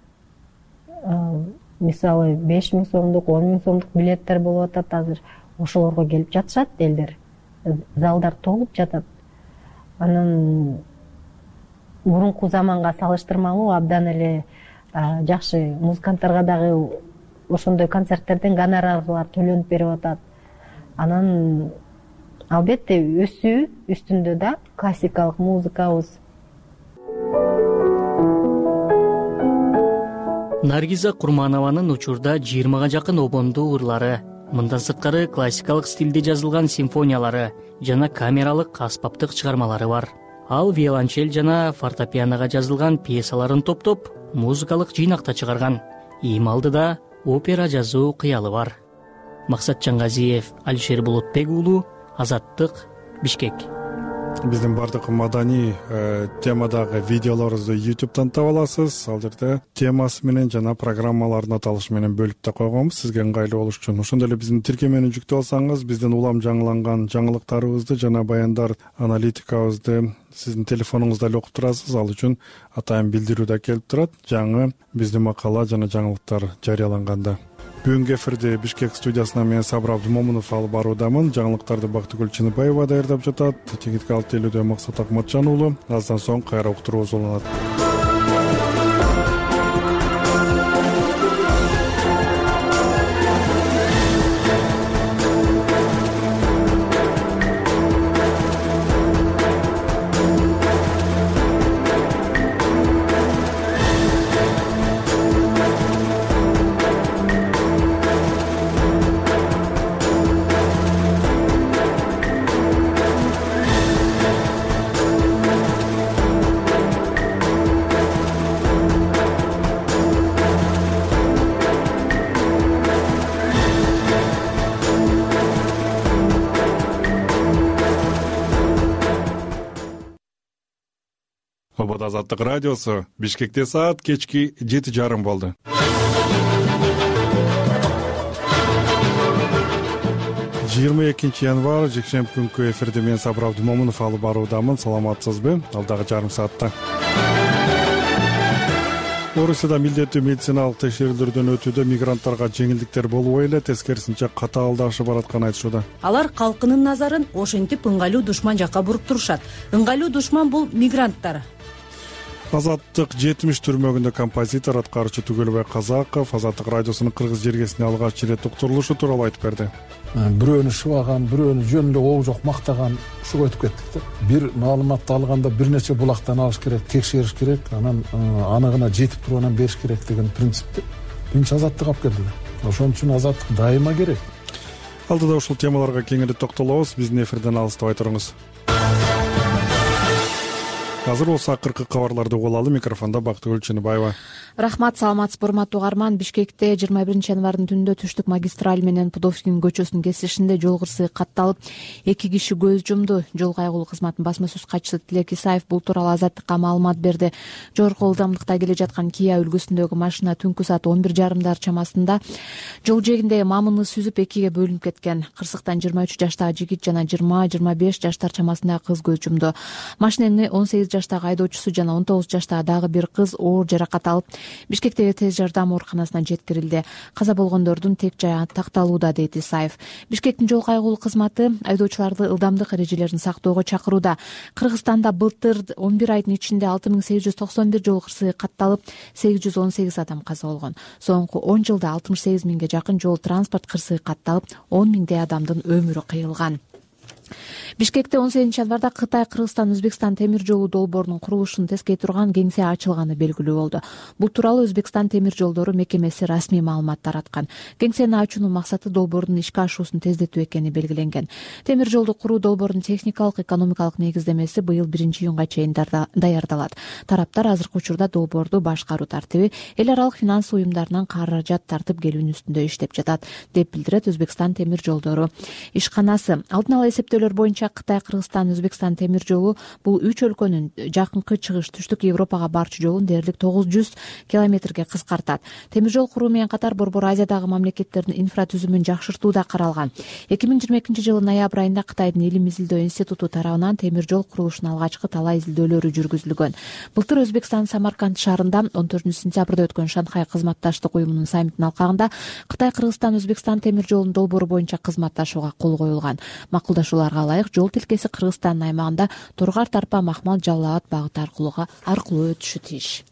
Мисалы беш миң сомдук, он миң сомдук билеттер болуп атат азыр. Ошолорго келип жатышат элдер. Залдар толуп жатат. Анан мурунку заманга салыштырмалуу абдан эле жакшы музыканттарга дагы ошондой концерттерден гонорарлар төлөнүп берип атат. Анан албетте өсүү үстүндө да классикалык музыкабыз. Наргиза Курманованын учурда жыйырмага жакын обондуу ырлары, мындан сырткары классикалык стилде жазылган симфониялары жана камералык аспаптык чыгармалары бар. Ал виолончель жана фортепианого жазылган пьесаларын топтоп, музыкалык жыйнакта чыгарган. Эми алдыда опера жазуу кыялы бар. Максат Чангазиев, Алишер Болотбек уулу, Азаттык, Бишкек. Биздин бардык маданий темадагы видеолорубузду ютубтан таба аласыз. Ал жерде темасы менен жана программалардын аталышы менен бөлүп да койгонбуз сизге ыңгайлуу болуш үчүн. Ошондой эле биздин тиркемени жүктөп алсаңыз, биздин улам жаңыланган жаңылыктарыбызды жана баяндар аналитикабызды сиздин телефонуңузда эле окуп турасыз. Ал үчүн атайын билдирүү да келип турат жаңы биздин макала жана жаңылыктар жарыяланганда. Бүгүнкү эфирди Бишкек студиясынан мен Сабыр Абдымомунов алып баруудамын. Жаңылыктарды Бактыгүл Чыныбаева даярдап жатат. Тегитке алып келүүдө Максат Акматжан уулу. Аздан соң кайра уктуруубуз уланат. Обод Азаттык радиосу. Бишкекте саат кечки жети жарым болду. жыйырма экинчи январь жекшемби күнкү эфирде мен Сабыр Абдымомунов алып баруудамын. Саламатсызбы? Алдагы жарым саатта Орусияда милдеттүү медициналык текшерүүлөрдөн өтүүдө мигранттарга жеңилдиктер болбой эле, тескерисинче катаалдашып баратканы айтышууда. Алар калкынын назарын ошентип ыңгайлуу душман жакка буруп турушат. Ыңгайлуу душман бул мигранттар. Азаттык жетимиш түрмөгүндө композитор, аткаруучу Түгөлбай Казаков Азаттык радиосунун кыргыз жергесине алгач ирет уктурулушу тууралуу айтып берди. Бирөөнү шыбаган, бирөөнү жөн эле оо жок мактаган ушуга өтүп кеттик да. Бир маалыматты алганда бир нече булактан алыш керек, текшериш керек, анан аныгына жетип туруп анан бериш керек деген принципти биринчи Азаттык алып келди. Ошон үчүн Азаттык дайыма керек. Алдыда ушул темаларга кеңири токтолобуз. Биздин эфирден алыстабай туруңуз. Азыр болсо акыркы кабарларды угуп алалы. Микрофондо Бактыгүл Чыныбаева. Рахмат, саламатсызбы урматтуу угарман. Бишкекте жыйырма биринчи январдын түнүндө түштүк магистраль менен Пудовкин көчөсүнүн кесилишинде жол кырсыгы катталып, эки киши көз жумду. Жол кайгылуу кызматынын басма сөз катчысы Тилек Исаев бул тууралуу Азаттыкка маалымат берди. Жогорку ылдамдыкта келе жаткан Kia үлгүсүндөгү машина түнкү саат он бир жарымдар чамасында жол жээгинде мамыны сүзүп экиге бөлүнүп кеткен. Кырсыктан жыйырма үч жаштагы жигит жана жыйырма жыйырма беш жаштар чамасындагы кыз көз жумду. Машинени он сегиз жаштагы айдоочусу жана он тогуз жаштагы дагы бир кыз оор жаракат алып, Бишкектеги тез жардам ооруканасына жеткирилди. Каза болгондордун тек жайы такталууда, дейт Исаев. Бишкектин жол кайгылуу кызматы айдоочуларды ылдамдык эрежелерин сактоого чакырууда. Кыргызстанда былтыр он бир айдын ичинде алты миң сегиз жүз токсон бир жол кырсыгы катталып, сегиз жүз он сегиз адам каза болгон. Соңку он жылда алтымыш сегиз миңге жакын жол транспорт кырсыгы катталып, он миңдей адамдын өмүрү кыйылган. Бишкекте он сегизинчи январда Кытай, Кыргызстан, Өзбекстан темир жолу долбоорунун курулушун тескей турган кеңсе ачылганы белгилүү болду. Бул тууралуу Өзбекстан темир жолдору мекемеси расмий маалымат тараткан. Кеңсени ачуунун максаты долбоордун ишке ашуусун тездетүү экени белгиленген. Темир жолду куруу долбоорунун техникалык, экономикалык негиздемеси быйыл биринчи июнга чейин даярдалат. Тараптар азыркы учурда долбоорду башкаруу тартиби, эл аралык финанс уюмдарынан каражат тартып келүүнүн үстүндө иштеп жатат, деп билдирет Өзбекстан темир жолдору ишканасы. Алдын ала эсептөөлөр боюнча Кытай, Кыргызстан, Өзбекстан темир жолу бул үч өлкөнүн жакынкы чыгыш түштүк Европага барчу жолун дээрлик тогуз жүз километрге кыскартат. Темир жол куруу менен катар Борбор Азиядагы мамлекеттердин инфратүзүмүн жакшыртуу да каралган. эки миң жыйырма экинчи жылы ноябрь айында Кытайдын Илим изилдөө институту тарабынан темир жол курулушунун алгачкы талай изилдөөлөрү жүргүзүлгөн. Былтыр Өзбекстан Самарканд шаарында он төртүнчү сентябрда өткөн Шанхай кызматташтык уюмунун саммитинин алкагында Кытай, Кыргызстан, Өзбекстан темир жолунун долбоору боюнча кызматташууга кол коюлган. Макулдашууларга ылайык жол тилкеси Кыргызстандын аймагында Тургар Тарпа Махмал Жалал Абад багыты аркылуу өтүшү тийиш.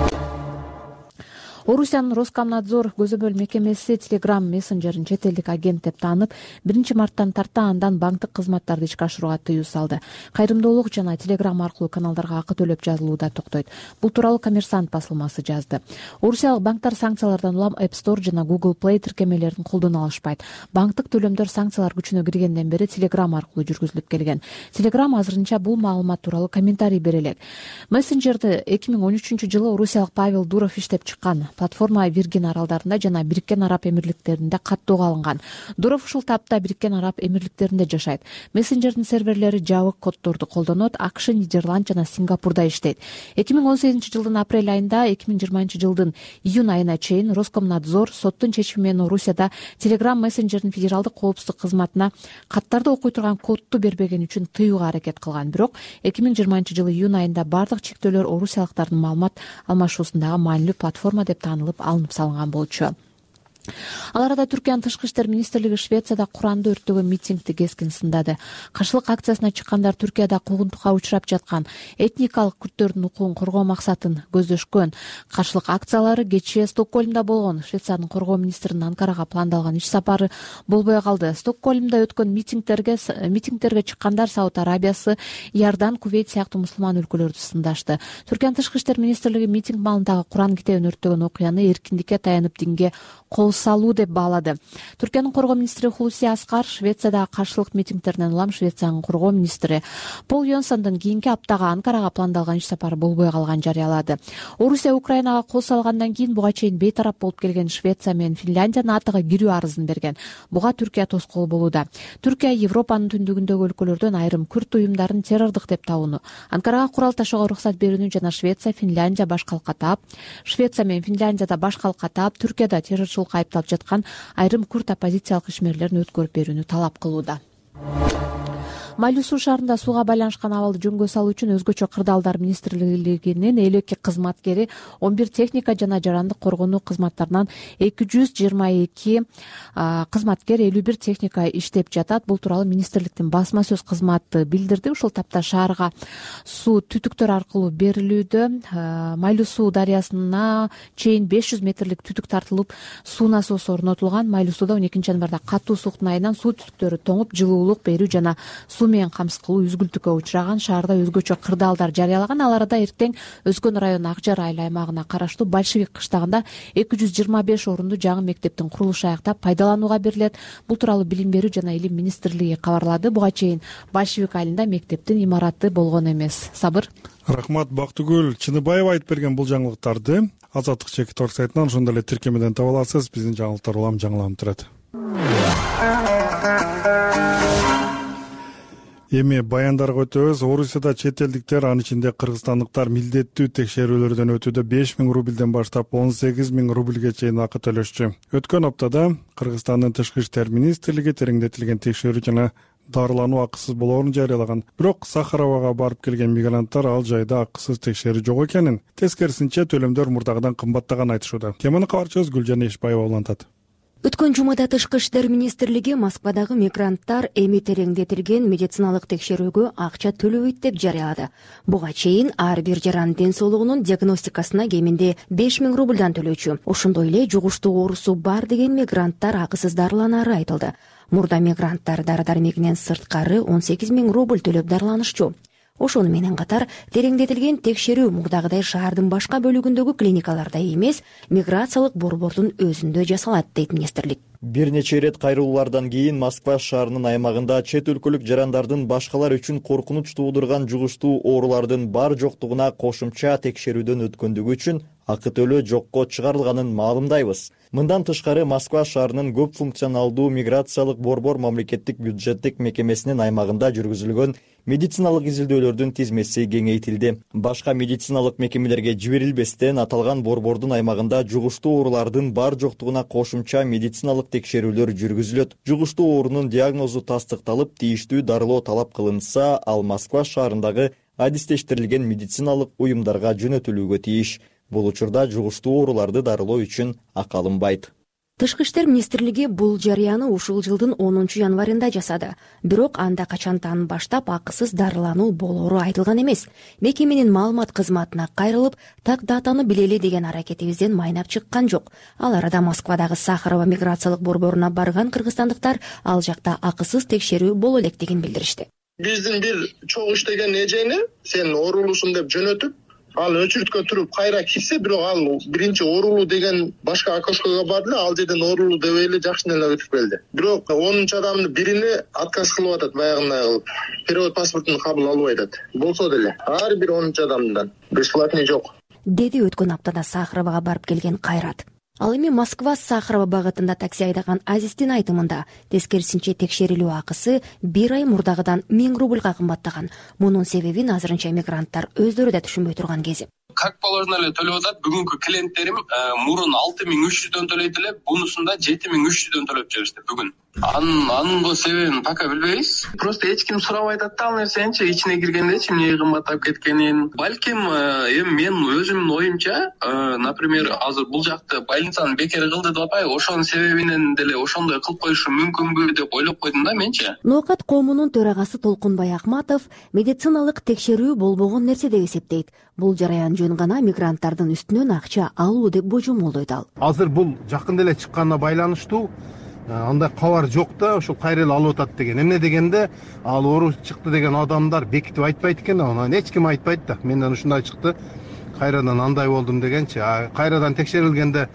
Орусиянын Роскомнадзор көзөмөл мекемеси Telegram мессенджерин чет элдик агент деп таанып, биринчи марттан тарта андан банктык кызматтарды ишке ашырууга тыюу салды. Кайрымдуулук жана Telegram аркылуу каналдарга акы төлөп жазылуу да токтойт. Бул тууралуу Коммерсант басылмасы жазды. Орусиялык банктар санкциялардан улам App Store жана Google Play тиркемелерин колдоно алышпайт. Банктык төлөмдөр санкциялар күчүнө киргенден бери Telegram аркылуу жүргүзүлүп келген. Telegram азырынча бул маалымат тууралуу комментарий бере элек. Мессенджерди эки миң он үчүнчү жылы орусиялык Павел Дуров иштеп чыккан. Платформа Виргин аралдарында жана Бириккен Араб Эмирликтеринде каттоого алынган. Дуров ушул тапта Бириккен Араб Эмирликтеринде жашайт. Мессенджердин серверлери жабык коддорду колдонот, АКШ, Нидерланд жана Сингапурда иштейт. эки миң он сегизинчи жылдын апрель айында эки миң жыйырманчы жылдын июнь айына чейин Роскомнадзор соттун чечими менен Орусияда Telegram мессенджердин федералдык коопсуздук кызматына каттарды окуй турган кодду бербеген үчүн тыюуга аракет кылган. Бирок эки миң жыйырманчы жылы июнь айында бардык чектөөлөр орусиялыктардын маалымат алмашуусундагы маанилүү платформа деп таанылып алынып салынган болчу. Ал арада Түркиянын тышкы иштер министрлиги Швецияда Куранды өрттөгөн митингди кескин сындады. Каршылык акциясына чыккандар Түркияда куугунтукка учурап жаткан этникалык күрттөрдүн укугун коргоо максатын көздөшкөн. Каршылык акциялары кечээ Стокгольмдо болгон. Швециянын коргоо министринин Анкарага пландалган иш сапары болбой калды. Стокгольмдо өткөн митингтерге митингтерге чыккандар Сауд Арабиясы, Иордан, Кувейт сыяктуу мусулман өлкөлөрдү сындашты. Түркиянын тышкы иштер министрлиги митинг маалындагы Куран китебин өрттөгөн окуяны эркиндикке таянып динге кол муз салуу деп баалады. Түркиянын коргоо министри Хулуси Аскар Швециядагы каршылык митингдеринен улам Швециянын коргоо министри Пол Йонсондун кийинки аптага Анкарага пландалган иш сапары болбой калганын жарыялады. Орусия Украинага кол салгандан кийин буга чейин бейтарап болуп келген Швеция менен Финляндия НАТОго кирүү арызын берген. Буга Түркия тоскоол болууда. Түркия Европанын түндүгүндөгү өлкөлөрдөн айрым күрт уюмдарын террордук деп табууну, Анкарага курал ташууга уруксат берүүнү жана Швеция, Финляндия баш калкатап, Швеция менен Финляндияда баш калкатап, Түркияда террорчулукка айыпталып жаткан айрым күрт оппозициялык ишмерлерин өткөрүп берүүнү талап кылууда. Майлуу суу шаарында сууга байланышкан абалды жөнгө салуу үчүн өзгөчө кырдаалдар министрлигинин элүү эки кызматкери он бир техника жана жарандык коргонуу кызматтарынан эки жүз жыйырма эки кызматкер элүү бир техника иштеп жатат. Бул тууралуу министрликтин басма сөз кызматы билдирди. Ушул тапта шаарга суу түтүктөр аркылуу берилүүдө. Майлуу суу дарыясына чейин беш жүз метрлик түтүк тартылып, суу насоосу орнотулган. Майлуу сууда он экинчи январда катуу сууктун айынан суу түтүктөрү тоңуп, жылуулук берүү жана суу менен камсыз кылуу үзгүлтүккө учураган. Шаарда өзгөчө кырдаалдар жарыялаган. Ал арада эртең Өзгөн району Ак Жар айыл аймагына караштуу Большевик кыштагында эки жүз жыйырма беш орундуу жаңы мектептин курулушу аяктап пайдаланууга берилет. Бул тууралуу Билим берүү жана илим министрлиги кабарлады. Буга чейин Большевик айылында мектептин имараты болгон эмес. Сабыр. Рахмат. Бактыгүл Чыныбаева айтып берген бул жаңылыктарды Азаттык чекит орг сайтынан ошондой эле тиркемеден таба аласыз. Биздин жаңылыктар улам жаңыланып турат. Эми баяндарга өтөбүз. Орусияда чет элдиктер, анын ичинде кыргызстандыктар милдеттүү текшерүүлөрдөн өтүүдө беш миң рубльден баштап он сегиз миң рубльге чейин акы төлөшчү. Өткөн аптада Кыргызстандын тышкы иштер министрлиги тереңдетилген текшерүү жана дарылануу акысыз болоорун жарыялаган. Бирок Сахаровага барып келген мигранттар ал жайда акысыз текшерүү жок экенин, тескерисинче төлөмдөр мурдагыдан кымбаттаганын айтышууда. Теманы кабарчыбыз Гүлжан Эшбаева улантат. Өткөн жумада тышкы иштер министрлиги Москвадагы мигранттар эми тереңдетилген медициналык текшерүүгө акча төлөбөйт деп жарыялады. Буга чейин ар бир жаран ден соолугунун диагностикасына кеминде беш миң рубльдан төлөөчү. Ошондой эле жугуштуу оорусу бар деген мигранттар акысыз дарыланары айтылды. Мурда мигранттар дары дармегинен сырткары он сегиз миң рубль төлөп дарыланышчу. Ошону менен катар тереңдетилген текшерүү мурдагыдай шаардын башка бөлүгүндөгү клиникаларда эмес, миграциялык борбордун өзүндө жасалат, дейт министрлик. Бир нече ирет кайрылуулардан кийин Москва шаарынын аймагында чет өлкөлүк жарандардын башкалар үчүн коркунуч туудурган жугуштуу оорулардын бар жоктугуна кошумча текшерүүдөн өткөндүгү үчүн акы төлөө жокко чыгарылганын маалымдайбыз. Мындан тышкары Москва шаарынын көп функционалдуу миграциялык борбор мамлекеттик бюджеттик мекемесинин аймагында жүргүзүлгөн медициналык изилдөөлөрдүн тизмеси кеңейтилди. Башка медициналык мекемелерге жиберилбестен аталган борбордун аймагында жугуштуу оорулардын бар жоктугуна кошумча медициналык текшерүүлөр жүргүзүлөт. Жугуштуу оорунун диагнозу тастыкталып, тийиштүү дарылоо талап кылынса, ал Москва шаарындагы адистештирилген медициналык уюмдарга жөнөтүлүүгө тийиш. Бул учурда жугуштуу ооруларды дарылоо үчүн акы алынбайт. Тышкы иштер министрлиги бул жарыяны ушул жылдын онунчу январында жасады. Бирок анда качантан баштап акысыз дарылануу болоору айтылган эмес. Мекеменин маалымат кызматына кайрылып, так датаны билели деген аракетибизден майнап чыккан жок. Ал арада Москвадагы Сахарова миграциялык борборуна барган кыргызстандыктар ал жакта акысыз текшерүү боло электигин билдиришти. Биздин бир чогуу иштеген эжени сен оорулусуң деп жөнөтүп, ал очередке туруп кайра кирсе, бирок ал биринчи оорулуу деген башка окошкого барды, ал жерден оорулуу дебей эле жакшы эле өтүп келди. Бирок онунчу адамдын бирине отказ кылып атат, баягындай кылып. Перевод паспортун кабыл албай атат. Болсо деле ар бир онунчу адамдан бесплатный жок, деди өткөн аптада Сахаровага барып келген Кайрат. Ал эми Москва Сахарова багытында такси айдаган Азиздин айтымында тескерисинче текшерилүү акысы бир ай мурдагыдан миң рубльга кымбаттаган. Мунун себебин азырынча мигранттар өздөрү да түшүнбөй турган кези. Как положено эле төлөп атат. Бүгүнкү клиенттерим мурун алты миң үч жүздөн төлөйт эле, бунусунда жети миң үч жүздөн төлөп жүрүштү бүгүн. Анын анын себебин пока билбейбиз. Просто эч ким сурабай атат да ал нерсеничи, ичине киргендечи эмне кымбаттап кеткенин. Балким эми мен өзүмдүн оюмча, например, азыр бул жакты больницаны бекер кылды деп атпайбы, ошонун себебинен деле ошондой кылып коюшу мүмкүнбү деп ойлоп койдум да менчи. Ноокат коомунун төрагасы Толкунбай Акматов медициналык текшерүү болбогон нерсе деп эсептейт. Бул жараян жөн гана мигранттардын үстүнөн акча алуу деп божомолдойт ал. Азыр бул жакын эле чыкканына байланыштуу андай кабар жок да, ошол кайра эле алып атат деген. Эмне дегенде, ал оору чыкты деген адамдар бекитип айтпайт экен, аны эч ким айтпайт да. Менден ушундай чыкты, кайрадан андай болдум дегенчи. Кайрадан текшерилгенде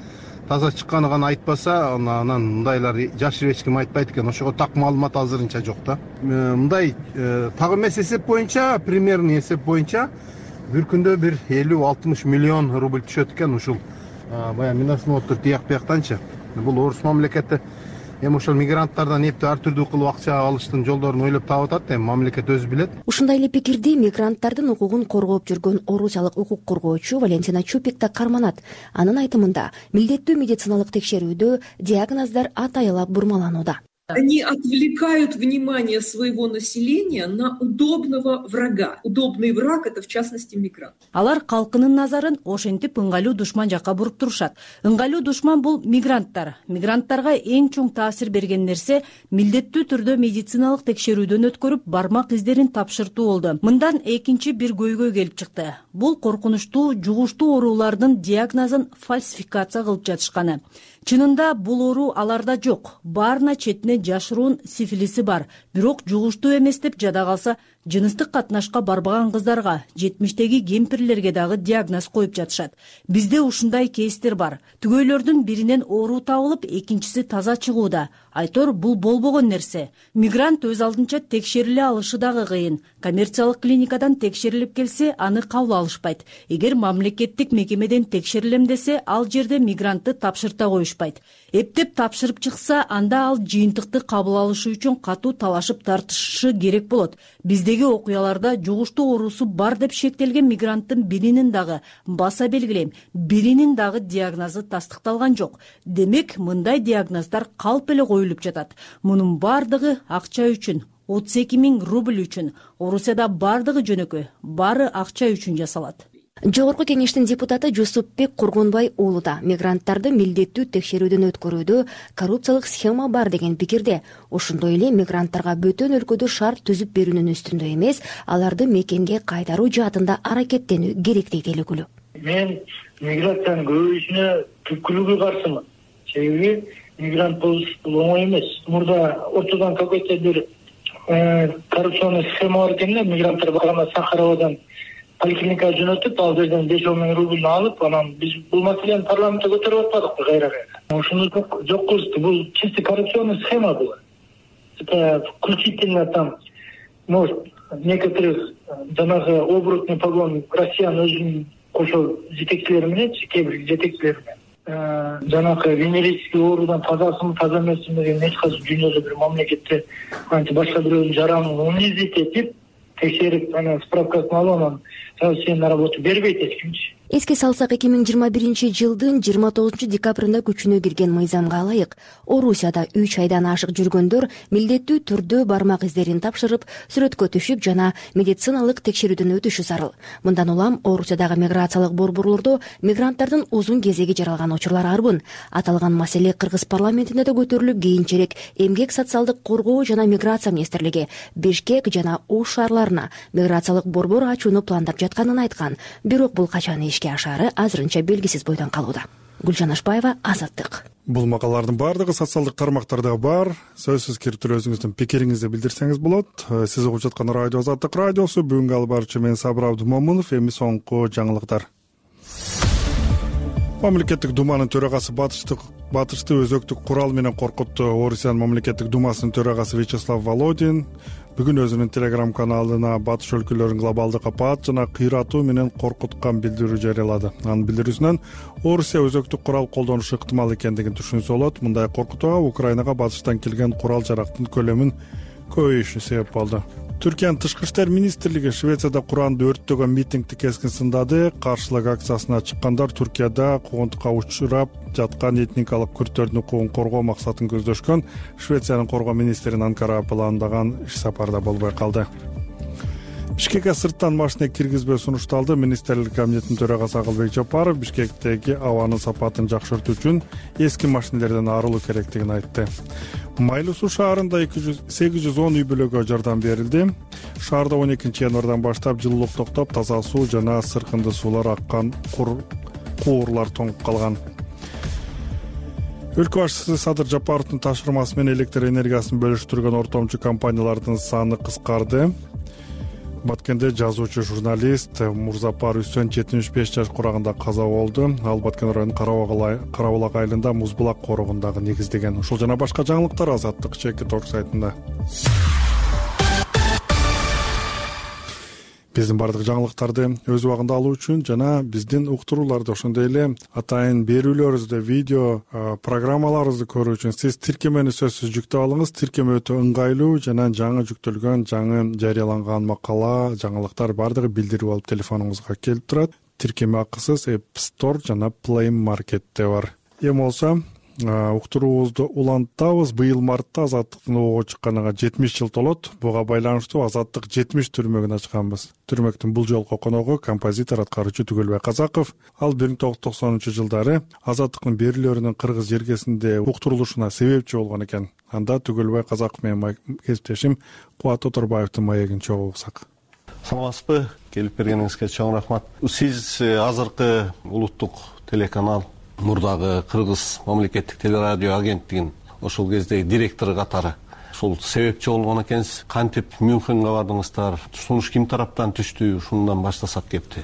таза чыкканы гана айтпаса анан мындайлар жашырып эч ким айтпайт экен. Ошого так маалымат азырынча жок да. Мындай так эмес эсеп боюнча, примерный эсеп боюнча бир күндө бир элүү алтымыш миллион рубль түшөт экен ушул баягы миносмотр тияк бияктанчы. Бул орус мамлекети эми ошол мигранттардан эптеп ар түрдүү кылып акча алыштын жолдорун ойлоп таап атат. Эми мамлекет өзү билет. Ушундай эле пикирди мигранттардын укугун коргоп жүргөн орусиялык укук коргоочу Валентина Чупик да карманат. Анын айтымында милдеттүү медициналык текшерүүдө диагноздар атайылап бурмаланууда. Они отвлекают внимание своего населения на удобного врага. Удобный враг — это, в частности, мигрант. Алар калкынын назарын ошентип ыңгайлуу душман жакка буруп турушат. Ыңгайлуу душман бул мигранттар. Мигранттарга эң чоң таасир берген нерсе милдеттүү түрдө медициналык текшерүүдөн өткөрүп бармак издерин тапшыртуу болду. Мындан экинчи бир көйгөй келип чыкты. Бул коркунучтуу жугуштуу оорулардын диагнозун фальсификация кылып жатышканы. Чынында бул оору аларда жок. Баарына четине жашыруун сифилиси бар. Бирок жугуштуу эмес деп жада калса, жыныстык катнашка барбаган кыздарга, жетимиштеги кемпирлерге дагы диагноз коюп жатышат. Бизде ушундай кейстер бар. Түгөйлөрдүн биринен оору табылып, экинчиси таза чыгууда. Айтор бул болбогон нерсе. Мигрант өз алдынча текшериле алышы дагы кыйын. Коммерциялык клиникадан текшерилип келсе, аны кабыл алышпайт. Эгер мамлекеттик мекемеден текшерилем десе, ал жерде мигрантты тапшырта коюшпайт. Эптеп тапшырып чыкса, анда ал жыйынтыкты кабыл алышы үчүн катуу талашып тартышы керек болот. Биздеги окуяларда жугуштуу оорусу бар деп шектелген мигранттын биринин дагы баса белгилейм, биринин дагы диагнозу тастыкталган жок. Демек, мындай диагноздар калп эле коюлуп жатат. Мунун бардыгы акча үчүн, отуз эки миң рубль үчүн. Орусияда бардыгы жөнөкөй, баары акча үчүн жасалат. Жогорку кеңештин депутаты Жусупбек Кургунбай уулу да мигранттарды милдеттүү текшерүүдөн өткөрүүдө коррупциялык схема бар деген пикирде. Ошондой эле мигранттарга бөтөн өлкөдө шарт түзүп берүүнүн үстүндө эмес, аларды мекенге кайтаруу жаатында аракеттенүү керек дейт эл өкүлү. Мен миграциянын көбөйүшүнө түпкүлүгү каршымын. Себеби мигрант болуш бул оңой эмес. Мурда ортодон какой-то бир коррупционный схема бар экен да, мигранттар барганда Сахаровадан поликлиникага жөнөтүп, ал жерден беш он миң рубль алып, анан биз бул маселени парламентте көтөрүп атпадыкпы кайра кайра. Ошону жок кылышты. Бул чисто коррупционный схема бул. Это включительно там, может, некоторых жанагы оборотный погон Россияны өзүнүн кошо жетекчилери менен, кээ бир жетекчилери менен жанагы венерический оорудан тазасымы, таза эмесими деген эч кайсы дүйнөдө бир мамлекетте анча башка бирөөнүн жаранын унизить этип текшерип, анан справкасын алып, анан сенин на работу бербейт эч кимчи. Эске салсак, эки миң жыйырма биринчи жылдын жыйырма тогузунчу декабрында күчүнө кирген мыйзамга ылайык Орусияда үч айдан ашык жүргөндөр милдеттүү түрдө бармак издерин тапшырып, сүрөткө түшүп жана медициналык текшерүүдөн өтүшү зарыл. Мындан улам Орусиядагы миграциялык борборлордо мигранттардын узун кезеги жаралган учурлар арбын. Аталган маселе Кыргыз парламентинде да көтөрүлүп, кийинчерээк Эмгек социалдык коргоо жана миграция министрлиги Бишкек жана Ош шаарларына миграциялык борбор ачууну пландап жатканын айткан. Бирок бул качан ишке ашаары азырынча белгисиз бойдон калууда. Гүлжан Ашбаева, Азаттык. Бул макалалардын баардыгы социалдык тармактарда бар. Сөзсүз кирип өзүңүздүн пикириңизди билдирсеңиз болот. Сиз угуп жаткан радио Азаттык радиосу. Бүгүнкү алып баруучу мен Сабыр Абдумомунов. Эми соңку жаңылыктар. Мамлекеттик думанын төрагасы батыштык батышты өзөктүк курал менен коркутту. Орусиянын мамлекеттик думасынын төрагасы Вячеслав Володин бүгүн өзүнүн телеграм каналына батыш өлкөлөрүн глобалдык апат жана кыйратуу менен коркуткан билдирүү жарыялады. Анын билдирүүсүнөн Орусия өзөктүк курал колдонушу ыктымал экендигин түшүнсө болот. Мындай коркутууга Украинага батыштан келген курал жарактын көлөмүн көбөйүшү себеп болду. Түркиянын тышкы иштер министрлиги Швецияда Куранды өрттөгөн митингди кескин сындады. Каршылык акциясына чыккандар Түркияда куугунтукка учурап жаткан этникалык күрттөрдүн укугун коргоо максатын көздөшкөн. Швециянын коргоо министринин Анкара пландаган иш сапарда болбой калды. Бишкекке сырттан машина киргизбөө сунушталды. Министрлик комитетинин төрагасы Акылбек Жапаров Бишкектеги абанын сапатын жакшыртуу үчүн эски машинелерден арылуу керектигин айтты. Майлуу суу шаарында сегиз жүз он үй бүлөгө жардам берилди. Шаарда он экинчи январдан баштап жылуулук токтоп, таза суу жана сыркынды суулар аккан куурлар тоңуп калган. Өлкө башчысы Садыр Жапаровдун тапшырмасы менен электр энергиясын бөлүштүргөн ортомчу компаниялардын саны кыскарды. Баткенде жазуучу журналист Мурзапар Үсөн жетимиш беш жаш курагында каза болду. Ал Баткен районунун Карабулак айылында Муз булак коругундагы негиздеген. Ушул жана башка жаңылыктар Азаттык чеки торг сайтында. Биздин бардык жаңылыктарды өз убагында алуу үчүн жана биздин уктурууларды ошондой эле атайын берүүлөрүбүздү, видео программаларыбызды көрүү үчүн сиз тиркемени сөзсүз жүктөп алыңыз. Тиркеме өтө ыңгайлуу жана жаңы жүктөлгөн, жаңы жарыяланган макала, жаңылыктар бардыгы билдирип алып телефонуңузга келип турат. Тиркеме акысыз App Store жана Play Market'те бар. Эми болсо уктуруубузду улантабыз. Быйыл мартта Азаттыктын ого чыкканына жетимиш жыл толот. Буга байланыштуу Азаттык жетимиш түрмөгүн ачканбыз. Түрмөктүн бул жолку коногу композитор, аткаруучу Түгөлбай Казаков. Ал бир миң тогуз жүз токсонунчу жылдары Азаттыктын берүүлөрүнүн кыргыз жергесинде уктурулушуна себепчи болгон экен. Анда Түгөлбай Казаков менен кесиптешим Кубат Оторбаевдин маегин чогуу уксак. Саламатсызбы? Келип бергениңизге чоң рахмат. Сиз азыркы улуттук телеканал, мурдагы Кыргыз мамлекеттик телерадио агенттигинин ошол кездеги директору катары ушул себепчи болгон экенсиз. Кантип Мюнхенге бардыңыздар? Сунуш ким тараптан түштү? Ушундан баштасак кепти.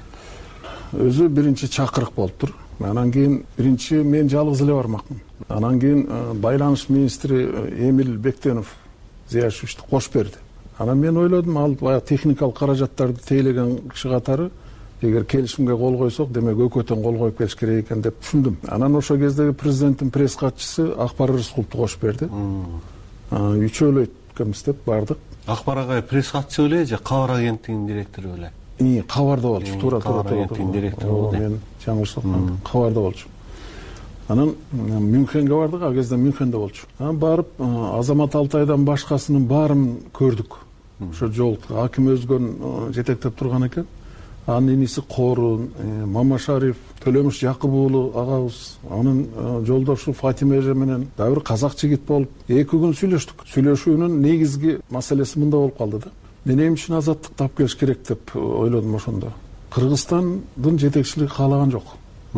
Өзү биринчи чакырык болуптур. Анан кийин биринчи мен жалгыз эле бармакмын. Анан кийин байланыш министри Эмил Бектенов Зияшевичти кошуп берди. Анан мен ойлодум, ал баягы техникалык каражаттарды тейлеген киши катары эгер келишимге кол койсок, демек өкөтөн кол коюп келиш керек экен деп түшүндүм. Анан ошол кездеги президенттин пресс катчысы Акбар Рыскуловду кошуп берди. Үчөөлөйт экенбиз деп бардык. Акбар агай пресс катчысы беле же кабар агенттигинин директору беле? И, кабарда болчу. Туура, туура, туура. Агенттигинин директору болду. Мен жаңылышпам. Кабарда болчу. Анан Мюнхенге бардык, ал кезде Мюнхенде болчу. Анан барып Азамат Алтайдан башкасынын баарын көрдүк. Ошо жол аким өзгөн жетектеп турган экен. Анын иниси Корун, Мамашариф, Төлөмүш Жакып уулу агабыз, анын жолдошу Фатима эже менен дагы бир казак жигит болуп, эки күн сүйлөштүк. Сүйлөшүүнүн негизги маселеси мында болуп калды да. Мен эми үчүн азаттык тап келиш керек деп ойлодум ошондо. Кыргызстандын жетекчилиги каалаган жок.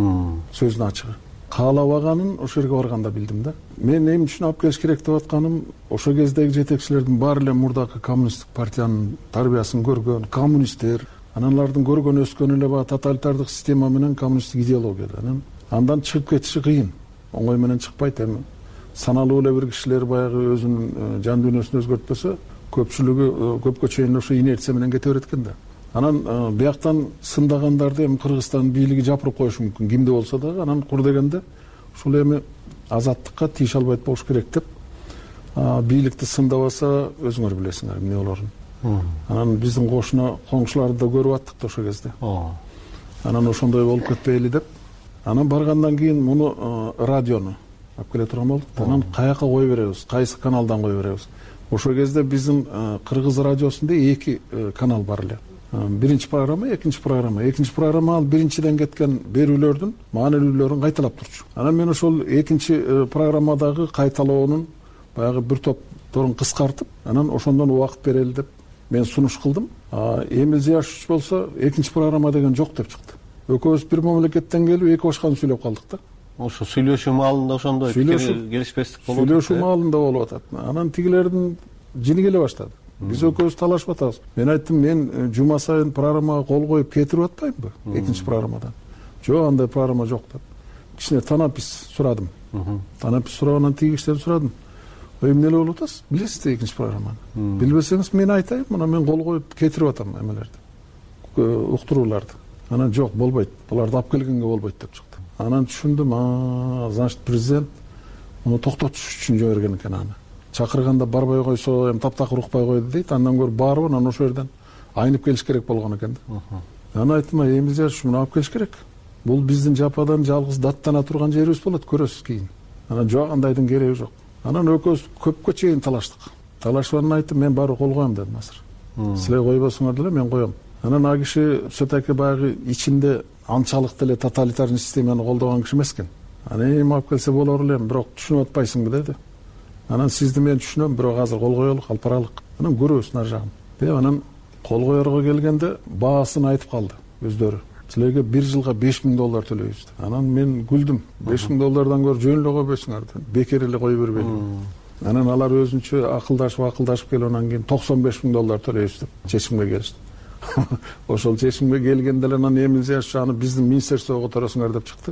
Сөздүн ачыгы. Каалабаганын ошол жерге барганда билдим да. Мен эми үчүн алып келиш керек деп атканым, ошол кездеги жетекчилердин баары эле мурдагы коммунисттик партиянын тарбиясын көргөн коммунисттер. Анан алардын көргөн өскөнү эле баягы тоталитардык система менен коммунисттик идеологияда. Анан андан чыгып кетиши кыйын. Оңой менен чыкпайт. Эми саналуу эле бир кишилер баягы өзүнүн жан дүйнөсүн өзгөртпөсө, көпчүлүгү көпкө чейин ошо инерция менен кете берет экен да. Анан бияктан сындагандарды эми Кыргызстан бийлиги жапырып коюшу мүмкүн, кимде болсо дагы. Анан кур дегенде ушул эми азаттыкка тийише албайт болуш керек деп, бийликти сындабаса өзүңөр билесиңер эмне болорун. Анан биздин кошуна коңшуларды да көрүп аттык да ошол кезде. Анан ошондой болуп кетпейли деп. Анан баргандан кийин муну радиону алып келе турган болдук. Анан каяка кое беребиз, кайсы каналдан кое беребиз. Ошол кезде биздин Кыргыз радиосунда эки канал бар эле. Биринчи программа, экинчи программа. Экинчи программа ал биринчиден кеткен берүүлөрдүн маанилүүлөрүн кайталап турчу. Анан мен ошол экинчи программадагы кайталоонун баягы бир топторун кыскартып, анан ошондон убакыт берели деп мен сунуш кылдым. Эмил Зияшевич болсо экинчи программа деген жок деп чыкты. Экөөбүз бир мамлекеттен келип эки башканы сүйлөп калдык да. Ошо сүйлөшүү маалында ошондой келишпестик болот. Сүйлөшүү маалында болуп атат. Анан тигилердин жини келе баштады. Биз экөөбүз талашып атабыз. Мен айттым, мен жума сайын программага кол коюп кетирип атпаймынбы экинчи программадан? Жок, андай программа жок деп. Кичине танапис сурадым. Танапис сурагандан тиги кишиден сурадым. Эмне эле болуп атасыз? Билесиз экинчи программаны? Билбесеңиз мен айтайын, мына мен кол коюп кетирип атам эмелерди. Уктурууларды. Анан жок, болбойт. Буларды алып келгенге болбойт деп чыкты. Анан түшүндүм, а, значит, президент муну токтотуш үчүн жиберген экен аны. Чакырганда барбай койсо, эми таптакыр укпай койду дейт. Андан көрүп барып, анан ошол жерден айнып келиш керек болгон экен да. Анан айттым, Эмил Зияшевич муну алып келиш керек. Бул биздин жападан жалгыз даттана турган жерибиз болот, көрөсүз кийин. Анан жок, андайдын кереги жок. Анан экөөбүз көпкө чейин талаштык. Талашып анан айттым, мен баары кол коем дедим азыр. Силер койбосуңар деле, мен коем. Анан а киши все-таки баягы ичинде анчалык деле тоталитарный системаны колдогон киши эмес экен. Анан эми алып келсе болор эле, бирок түшүнүп атпайсыңбы деди. Анан сизди мен түшүнөм, бирок азыр кол коелук, алып баралык. Анан көрөбүз нар жагын. Деп анан кол коерго келгенде баасын айтып калды өздөрү. Силерге бир жылга беш миң доллар төлөйбүз. Анан мен күлдүм. беш миң доллардан көрө жөн эле койбойсуңар деп. Бекер эле кой бербейли. Анан алар өзүнчө акылдашып акылдашып келип анан кийин токсон беш миң доллар төлөйбүз деп чечимге келишти. ошол чечимге келгенде эле анан эмилже аны биздин министерствого которосуңар деп чыкты.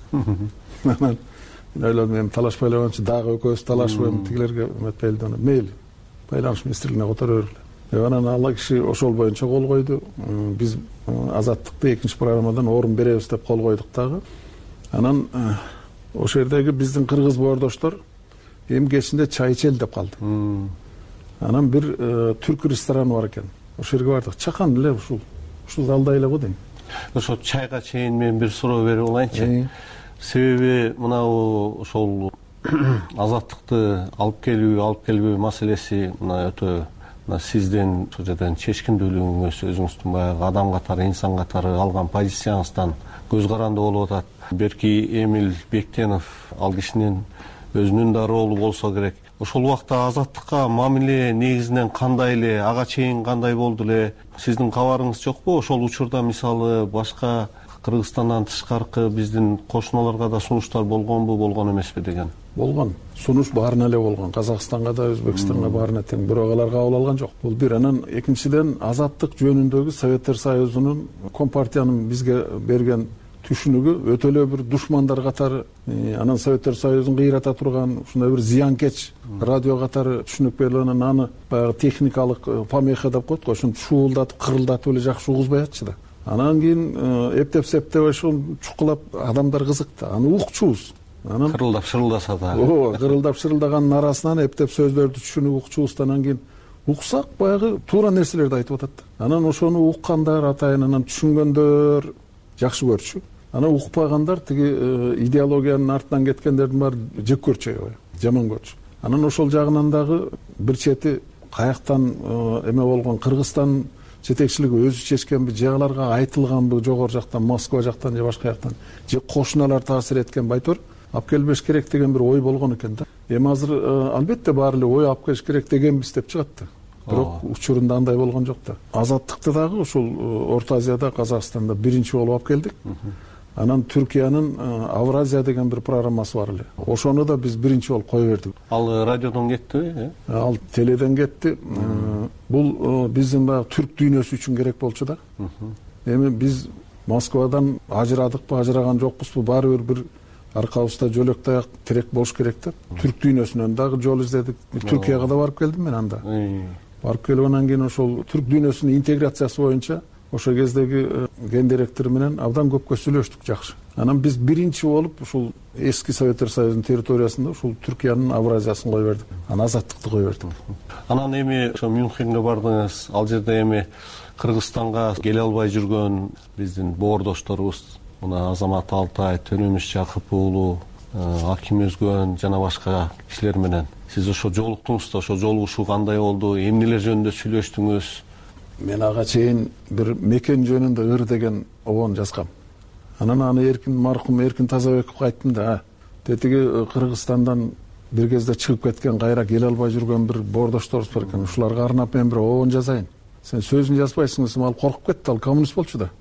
Анан мен ойлодум, эми талашпай эле койгончу дагы экөөбүз талашып эми тигилерге эметпейли, мейли байланыш министрлигине которо бергиле. Анан ал киши ошол боюнча кол койду. Биз Азаттыкты экинчи программадан орун беребиз деп кол койдук дагы. Анан ошол жердеги биздин кыргыз боордоштор эми кечинде чай ичели деп калды. Анан бир түрк рестораны бар экен. Ошол жерге бардык. Чакан эле ушул ушул залда эле го дейм. Ошо чайга чейин мен бир суроо берип алайынчы. Себеби мынау ошол азаттыкты алып келүү, алып келбөө маселеси мына өтө мына сиздин ошол жерден чечкиндүүлүгүңүз, өзүңүздүн баягы адам катары, инсан катары алган позицияңыздан көз каранды болуп атат. Берки Эмил Бектенов ал кишинин өзүнүн да ролу болсо керек. Ошол убакта азаттыкка мамиле негизинен кандай эле, ага чейин кандай болду эле? Сиздин кабарыңыз жокпу? Ошол учурда мисалы башка Кыргызстандан тышкаркы биздин кошуналарга да сунуштар болгонбу, болгон эмеспи деген? Болгон. Сунуш баарына эле болгон. Казакстанга да, Өзбекстанга баарына тең. Бирок алар кабыл алган жок. Бул бир. Анан экинчиден азаттык жөнүндөгү Советтер Союзунун Компартиянын бизге берген түшүнүгү өтө эле бир душмандар катары, анан Советтер Союзун кыйрата турган ушундай бир зыянкеч радио катары түшүнүк берилип, анан аны баягы техникалык помеха деп коет го, ошентип шуулдатып, кырылдатып эле жакшы угузбай атчы да. Анан кийин эптеп септеп ошол чукулап адамдар кызыкты. Аны укчубуз. Анан кырылдап шырылдаса да. Ооба, кырылдап шырылдаганын арасынан эптеп сөздөрдү түшүнүп укчубуз. Анан кийин уксак баягы туура нерселерди айтып атат. Анан ошону уккандар атайын, анан түшүнгөндөр жакшы көрчү. Анан укпагандар тиги идеологиянын артынан кеткендердин баары жек көрчү, жаман көрчү. Анан ошол жагынан дагы бир чети каяктан эме болгон, Кыргызстан жетекчилиги өзү чечкенби, же аларга айтылганбы жогору жактан, Москва жактан же башка жактан, же кошуналар таасир эткенби айтор алып келбеш керек деген бир ой болгон экен да. Эми азыр албетте баары эле ой алып келиш керек дегенбиз деп чыгат да. Бирок учурунда андай болгон жок да. Азаттыкты дагы ушул Орто Азияда, Казакстанда биринчи болуп алып келдик. Анан Түркиянын Авразия деген бир программасы бар эле. Ошону да биз биринчи болуп кое бердик. Ал радиодон кеттиби? Ал теледен кетти. Бул биздин баягы түрк дүйнөсү үчүн керек болчу да. Эми биз Москвадан ажырадыкпы, ажыраган жокпузбу, баары бир бир аркабызда жөлөк таяк тирек болуш керек да. Түрк дүйнөсүнөн дагы жол издедик. Түркияга да барып келдим мен анда. Барып келип анан кийин ошол түрк дүйнөсүнүн интеграциясы боюнча ошол кездеги ген директор менен абдан көпкө сүйлөштүк жакшы. Анан биз биринчи болуп ушул эски Советтер Союзунун территориясында ушул Түркиянын Авразиясын кое бердик. Анан азаттыкты кое бердик. Анан эми ошо Мюнхенге бардыңыз. Ал жерде эми Кыргызстанга келе албай жүргөн биздин боордошторубуз, мына Азамат Алтай, Төнөмүш Жакып уулу, Аким Өзгөн жана башка кишилер менен сиз ошо жолуктуңуз да, ошо жолугушуу кандай болду? Эмнелер жөнүндө сүйлөштүңүз? Мен ага чейин бир мекен жөнүндө ыр деген обон жазгам. Анан аны Эркин маркум Эркин Тазабековго айттым да, тетиги Кыргызстандан бир кезде чыгып кеткен, кайра келе албай жүргөн бир боордошторубуз бар экен. Ушуларга арнап мен бир обон жазайын. Сен сөзүн жазбайсың десем, ал коркуп кетти, ал коммунист болчу да.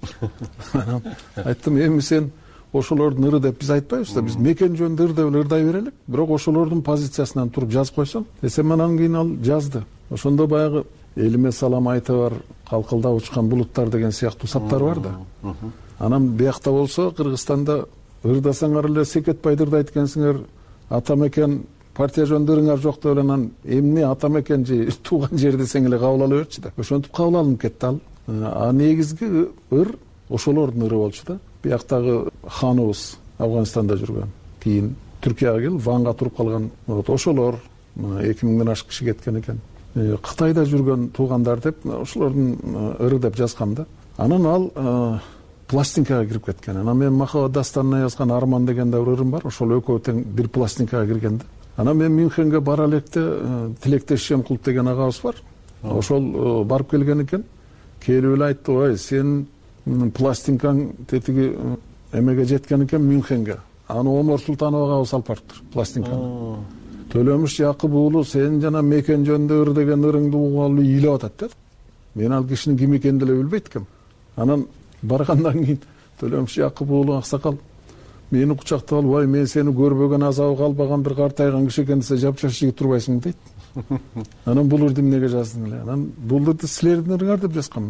Айттым, эми сен ошолордун ыры деп биз айтпайбыз да, биз мекен жөнүндө ыр деп эле ырдай берелик, бирок ошолордун позициясынан туруп жазып койсоң десем, анан кийин ал жазды. Ошондо баягы элиме салам айта бар, калкылдап учкан булуттар деген сыяктуу саптар бар да. Анан биякта болсо Кыргызстанда ырдасаңар эле Секетбайды ырдайт экенсиңер, ата мекен партия жөнүндө ырыңар жок деп эле, анан эмне ата мекен же тууган жер десең эле кабыл ала берчү да. Ошентип кабыл алынып кетти ал. А негизги ыр ошолордун ыры болчу да. Бияктагы ханыбыз Афганистанда жүргөн, кийин Түркияга келип Ванга туруп калган, ошолор эки миңден ашык киши кеткен экен. Кытайда жүргөн туугандар деп ошолордун ыры деп жазгам да. Анан ал пластинкага кирип кеткен. Анан мен Махаббат дастанына жазган Арман деген да бир ырым бар, ошол экөө тең бир пластинкага кирген да. Анан мен Мюнхенге бара электе Тилектеш Шемкулт деген агабыз бар. Ошол барып келген экен. Келип эле айтты, ой, сен пластинкаң тетиги эмеге жеткен экен Мюнхенге. Аны Омар Султанов агабыз алып барыптыр пластинканы. Төлөмүш Жакып уулу, сен жана мекен жөнүндө ыр деген ырыңды угуп ыйлап атат да. Мен ал кишинин ким экенин деле билбейт экем. Анан баргандан кийин Төлөмүш Жакып уулу аксакал мени кучактап алып, ой, мен сени көрбөгөн, азабы калбаган бир картайган киши экен десе, жапжаш жигит турбайсың дейт. Анан бул ырды эмнеге жаздың эле? Анан бул ырды силердин ырыңар деп жазгам мен.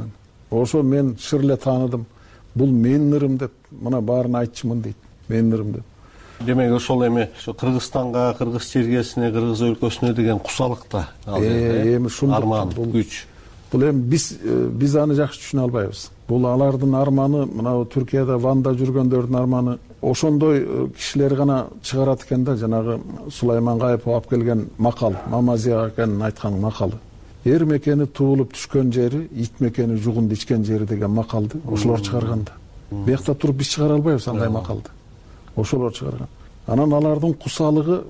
ошо мен шыр эле тааныдым. Бул менин ырым деп мына баарын айтчумун дейт. Менин ырым деп. Демек ошол эми ошо Кыргызстанга, кыргыз чергесине, кыргыз өлкөсүнө деген кусалык да ал жерде. Эми ушундук арман, күч. Бул эми биз биз аны жакшы түшүнө албайбыз. Бул алардын арманы, мына Түркияда Ванда жүргөндөрдүн арманы. Ошондой кишилер гана чыгарат экен да, жанагы Сулайман Кайыпов алып келген макал, Мамазия экенин айткан макалы. Эр мекени туулуп түшкөн жери, ит мекени жугунду ичкен жери деген макалды ошолор чыгарган да. Биякта туруп биз чыгара албайбыз андай макалды. Ошолор чыгарган. Анан алардын кусалыгы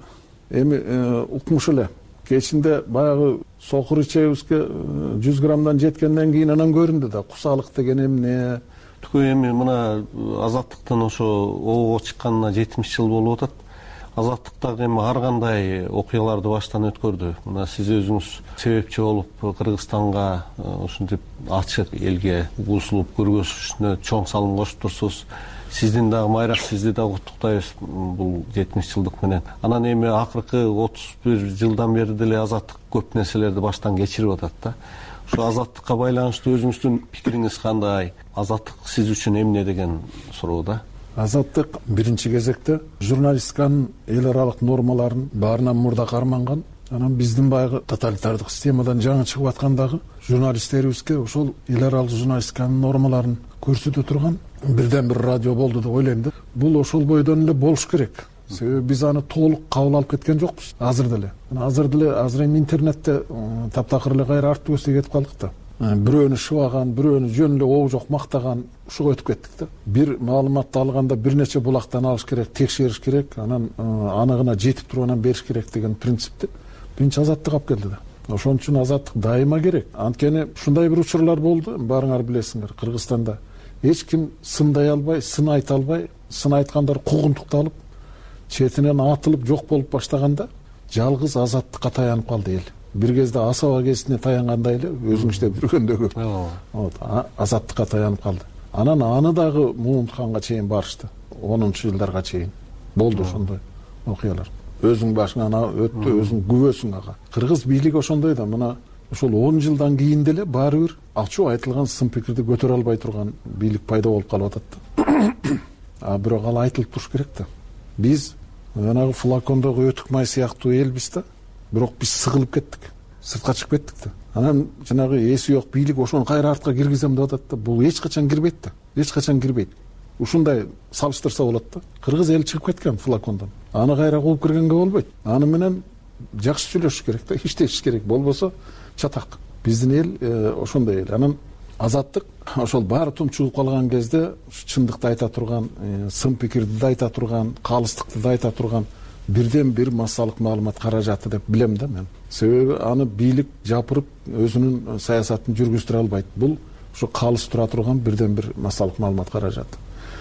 эми укмуш эле. Кечинде баягы сокур ичебизге жүз граммдан жеткенден кийин анан көрүндү да кусалык деген эмне. Түкө эми мына Азаттыктын ошо обого чыкканына жетимиш жыл болуп атат. Азаттык дагы эми ар кандай окуяларды баштан өткөрдү. Мына сиз өзүңүз себепчи болуп Кыргызстанга ушинтип ачык элге кошулуп көргөзүшүнө чоң салым кошуп турсуз. Сиздин дагы майрак, сизди дагы куттуктайбыз бул жетимиш жылдык менен. Анан эми акыркы отуз бир жылдан бери деле Азаттык көп нерселерди баштан кечирип атат да. Ошо азаттыкка байланыштуу өзүңүздүн пикириңиз кандай? Азаттык сиз үчүн эмне деген суроо да. Азаттык биринчи кезекте журналистиканын эл аралык нормаларын баарынан мурда карманган. Анан биздин баягы тоталитардык системадан жаңы чыгып аткандагы журналисттерибизге ошол эл аралык журналистиканын нормаларын көрсөтө турган бирден бир радио болду деп ойлойм да. Бул ошол бойдон эле болуш керек. Себеби биз аны толук кабыл алып кеткен жокпуз азыр деле. Азыр деле азыр эми интернетте таптакыр эле кайра артып өсө кетип калдык да. Бирөөнү шыбаган, бирөөнү жөн эле оо жок мактаган ушуга өтүп кеттик да. Бир маалыматты алганда бир нече булактан алыш керек, текшериш керек, анан аныгына жетип туруп анан бериш керек деген принципти биринчи Азаттык алып келди да. Ошон үчүн Азаттык дайыма керек. Анткени ушундай бир учурлар болду, баарыңар билесиңер, Кыргызстанда эч ким сындай албай, сын айта албай, сын айткандар куугунтукталып, четинен атылып жок болуп баштаганда жалгыз Азаттыкка таянып калды эл. Бир кезде Асаба гезитине таянгандай эле өзүң иштеп жүргөндөгү. Вот, Азаттыкка таянып калды. Анан аны дагы муунтканга чейин барышты. онунчу жылдарга чейин болду ошондой окуялар. Өзүң башыңан өттү, өзүң күбөсүң ага. Кыргыз бийлиги ошондой да, мына ошол он жылдан кийин деле баары бир ачуу айтылган сын пикирди көтөрө албай турган бийлик пайда болуп калып атат да. А бирок ал айтылып туруш керек да. Биз жанагы флакондогу өтүк май сыяктуу элбиз да. Бирок биз сыгылып кеттик, сыртка чыгып кеттик да. Анан жанагы эси жок бийлик ошону кайра артка киргизем деп атат да. Бул эч качан кирбейт да. Эч качан кирбейт. Ушундай салыштырса болот да. Кыргыз эл чыгып кеткен флакондон. Аны кайра кууп киргенге болбойт. Аны менен жакшы сүйлөшүш керек да, иштешиш керек. Болбосо чатак. Биздин эл ошондой эл. Анан Азаттык ошол баары тумчулуп калган кезде чындыкты айта турган, сын пикирди да айта турган, калыстыкты да айта турган бирден бир массалык маалымат каражаты деп билем да мен. Себеби аны бийлик жапырып өзүнүн саясатын жүргүздүрө албайт. Бул ушу калыс тура турган бирден бир массалык маалымат каражаты.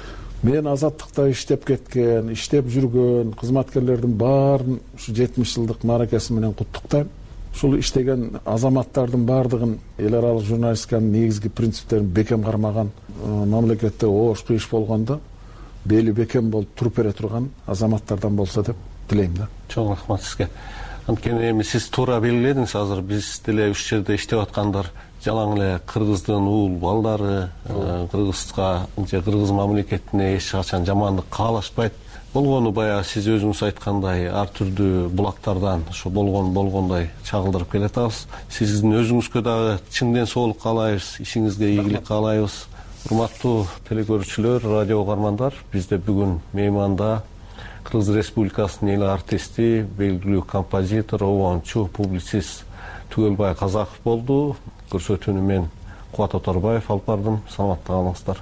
Мен Азаттыкта иштеп кеткен, иштеп жүргөн кызматкерлердин баарын ушу жетимиш жылдык мааракеси менен куттуктайм. Ушул иштеген азаматтардын баардыгын эл аралык журналистиканын негизги принциптерин бекем кармаган, мамлекетте оош кыйыш болгондо бели бекем болуп туруп бере турган азаматтардан болсо деп тилейм да. Чоң рахмат сизге. Анткени эми сиз туура белгиледиңиз, азыр биз деле ушул жерде иштеп аткандар жалаң эле кыргыздын уул балдары, кыргызга же кыргыз мамлекетине эч качан жамандык каалашпайт. Болгону баягы сиз өзүңүз айткандай ар түрдүү булактардан ошо болгон болгондой чагылдырып келатабыз. Сиздин өзүңүзгө дагы чың ден соолук каалайбыз, ишиңизге ийгилик каалайбыз. Урматтуу телекөрүүчүлөр, радио угармандар, бизде бүгүн мейманда Кыргыз Республикасынын эл артисти, белгилүү композитор, обончу, публицист Түгөлбай Казаков болду. Көрсөтүүнү мен Кубат Оторбаев алып бардым. Саламатта калыңыздар.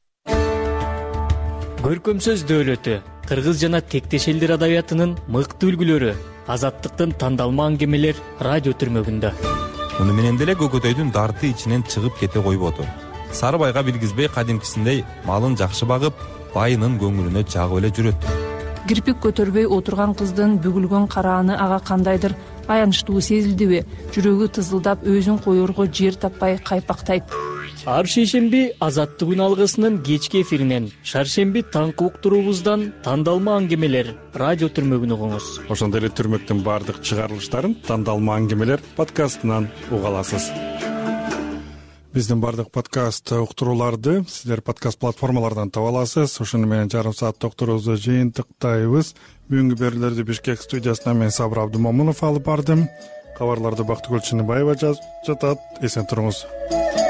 Көркөм сөз дөөлөтү кыргыз жана тектеш элдер адабиятынын мыкты үлгүлөрү, Азаттыктын тандалма аңгемелер радио түрмөгүндө. Муну менен деле көкөтөйдүн дарты ичинен чыгып кете койбоду. Сары байга билгизбей кадимкисиндей малын жакшы багып, байынын көңүлүнө жагып эле жүрөт. Кирпик көтөрбөй отурган кыздын бүгүлгөн карааны ага кандайдыр аянычтуу сезилдиби? Жүрөгү тызылдап, өзүн коерго жер таппай кайпактайт. Ар шейшемби Азаттык күн алгысынын кечки эфиринен, шаршемби таңкы уктуруубуздан тандалма аңгемелер радио түрмөгүн угуңуз. Ошондой эле түрмөктүн баардык чыгарылыштарын тандалма аңгемелер подкастынан уга аласыз. биздин баардык подкаст уктурууларды сиздер подкаст платформалардан таба аласыз. Ошону менен жарым саат докторубузду жыйынтыктайбыз. Бүгүнкү берүүлөрдү Бишкек студиясынан мен Сабыр Абдымомунов алып бардым. Кабарларды Бактыгүл Чыныбаева жазып жатат. Эсен туруңуз.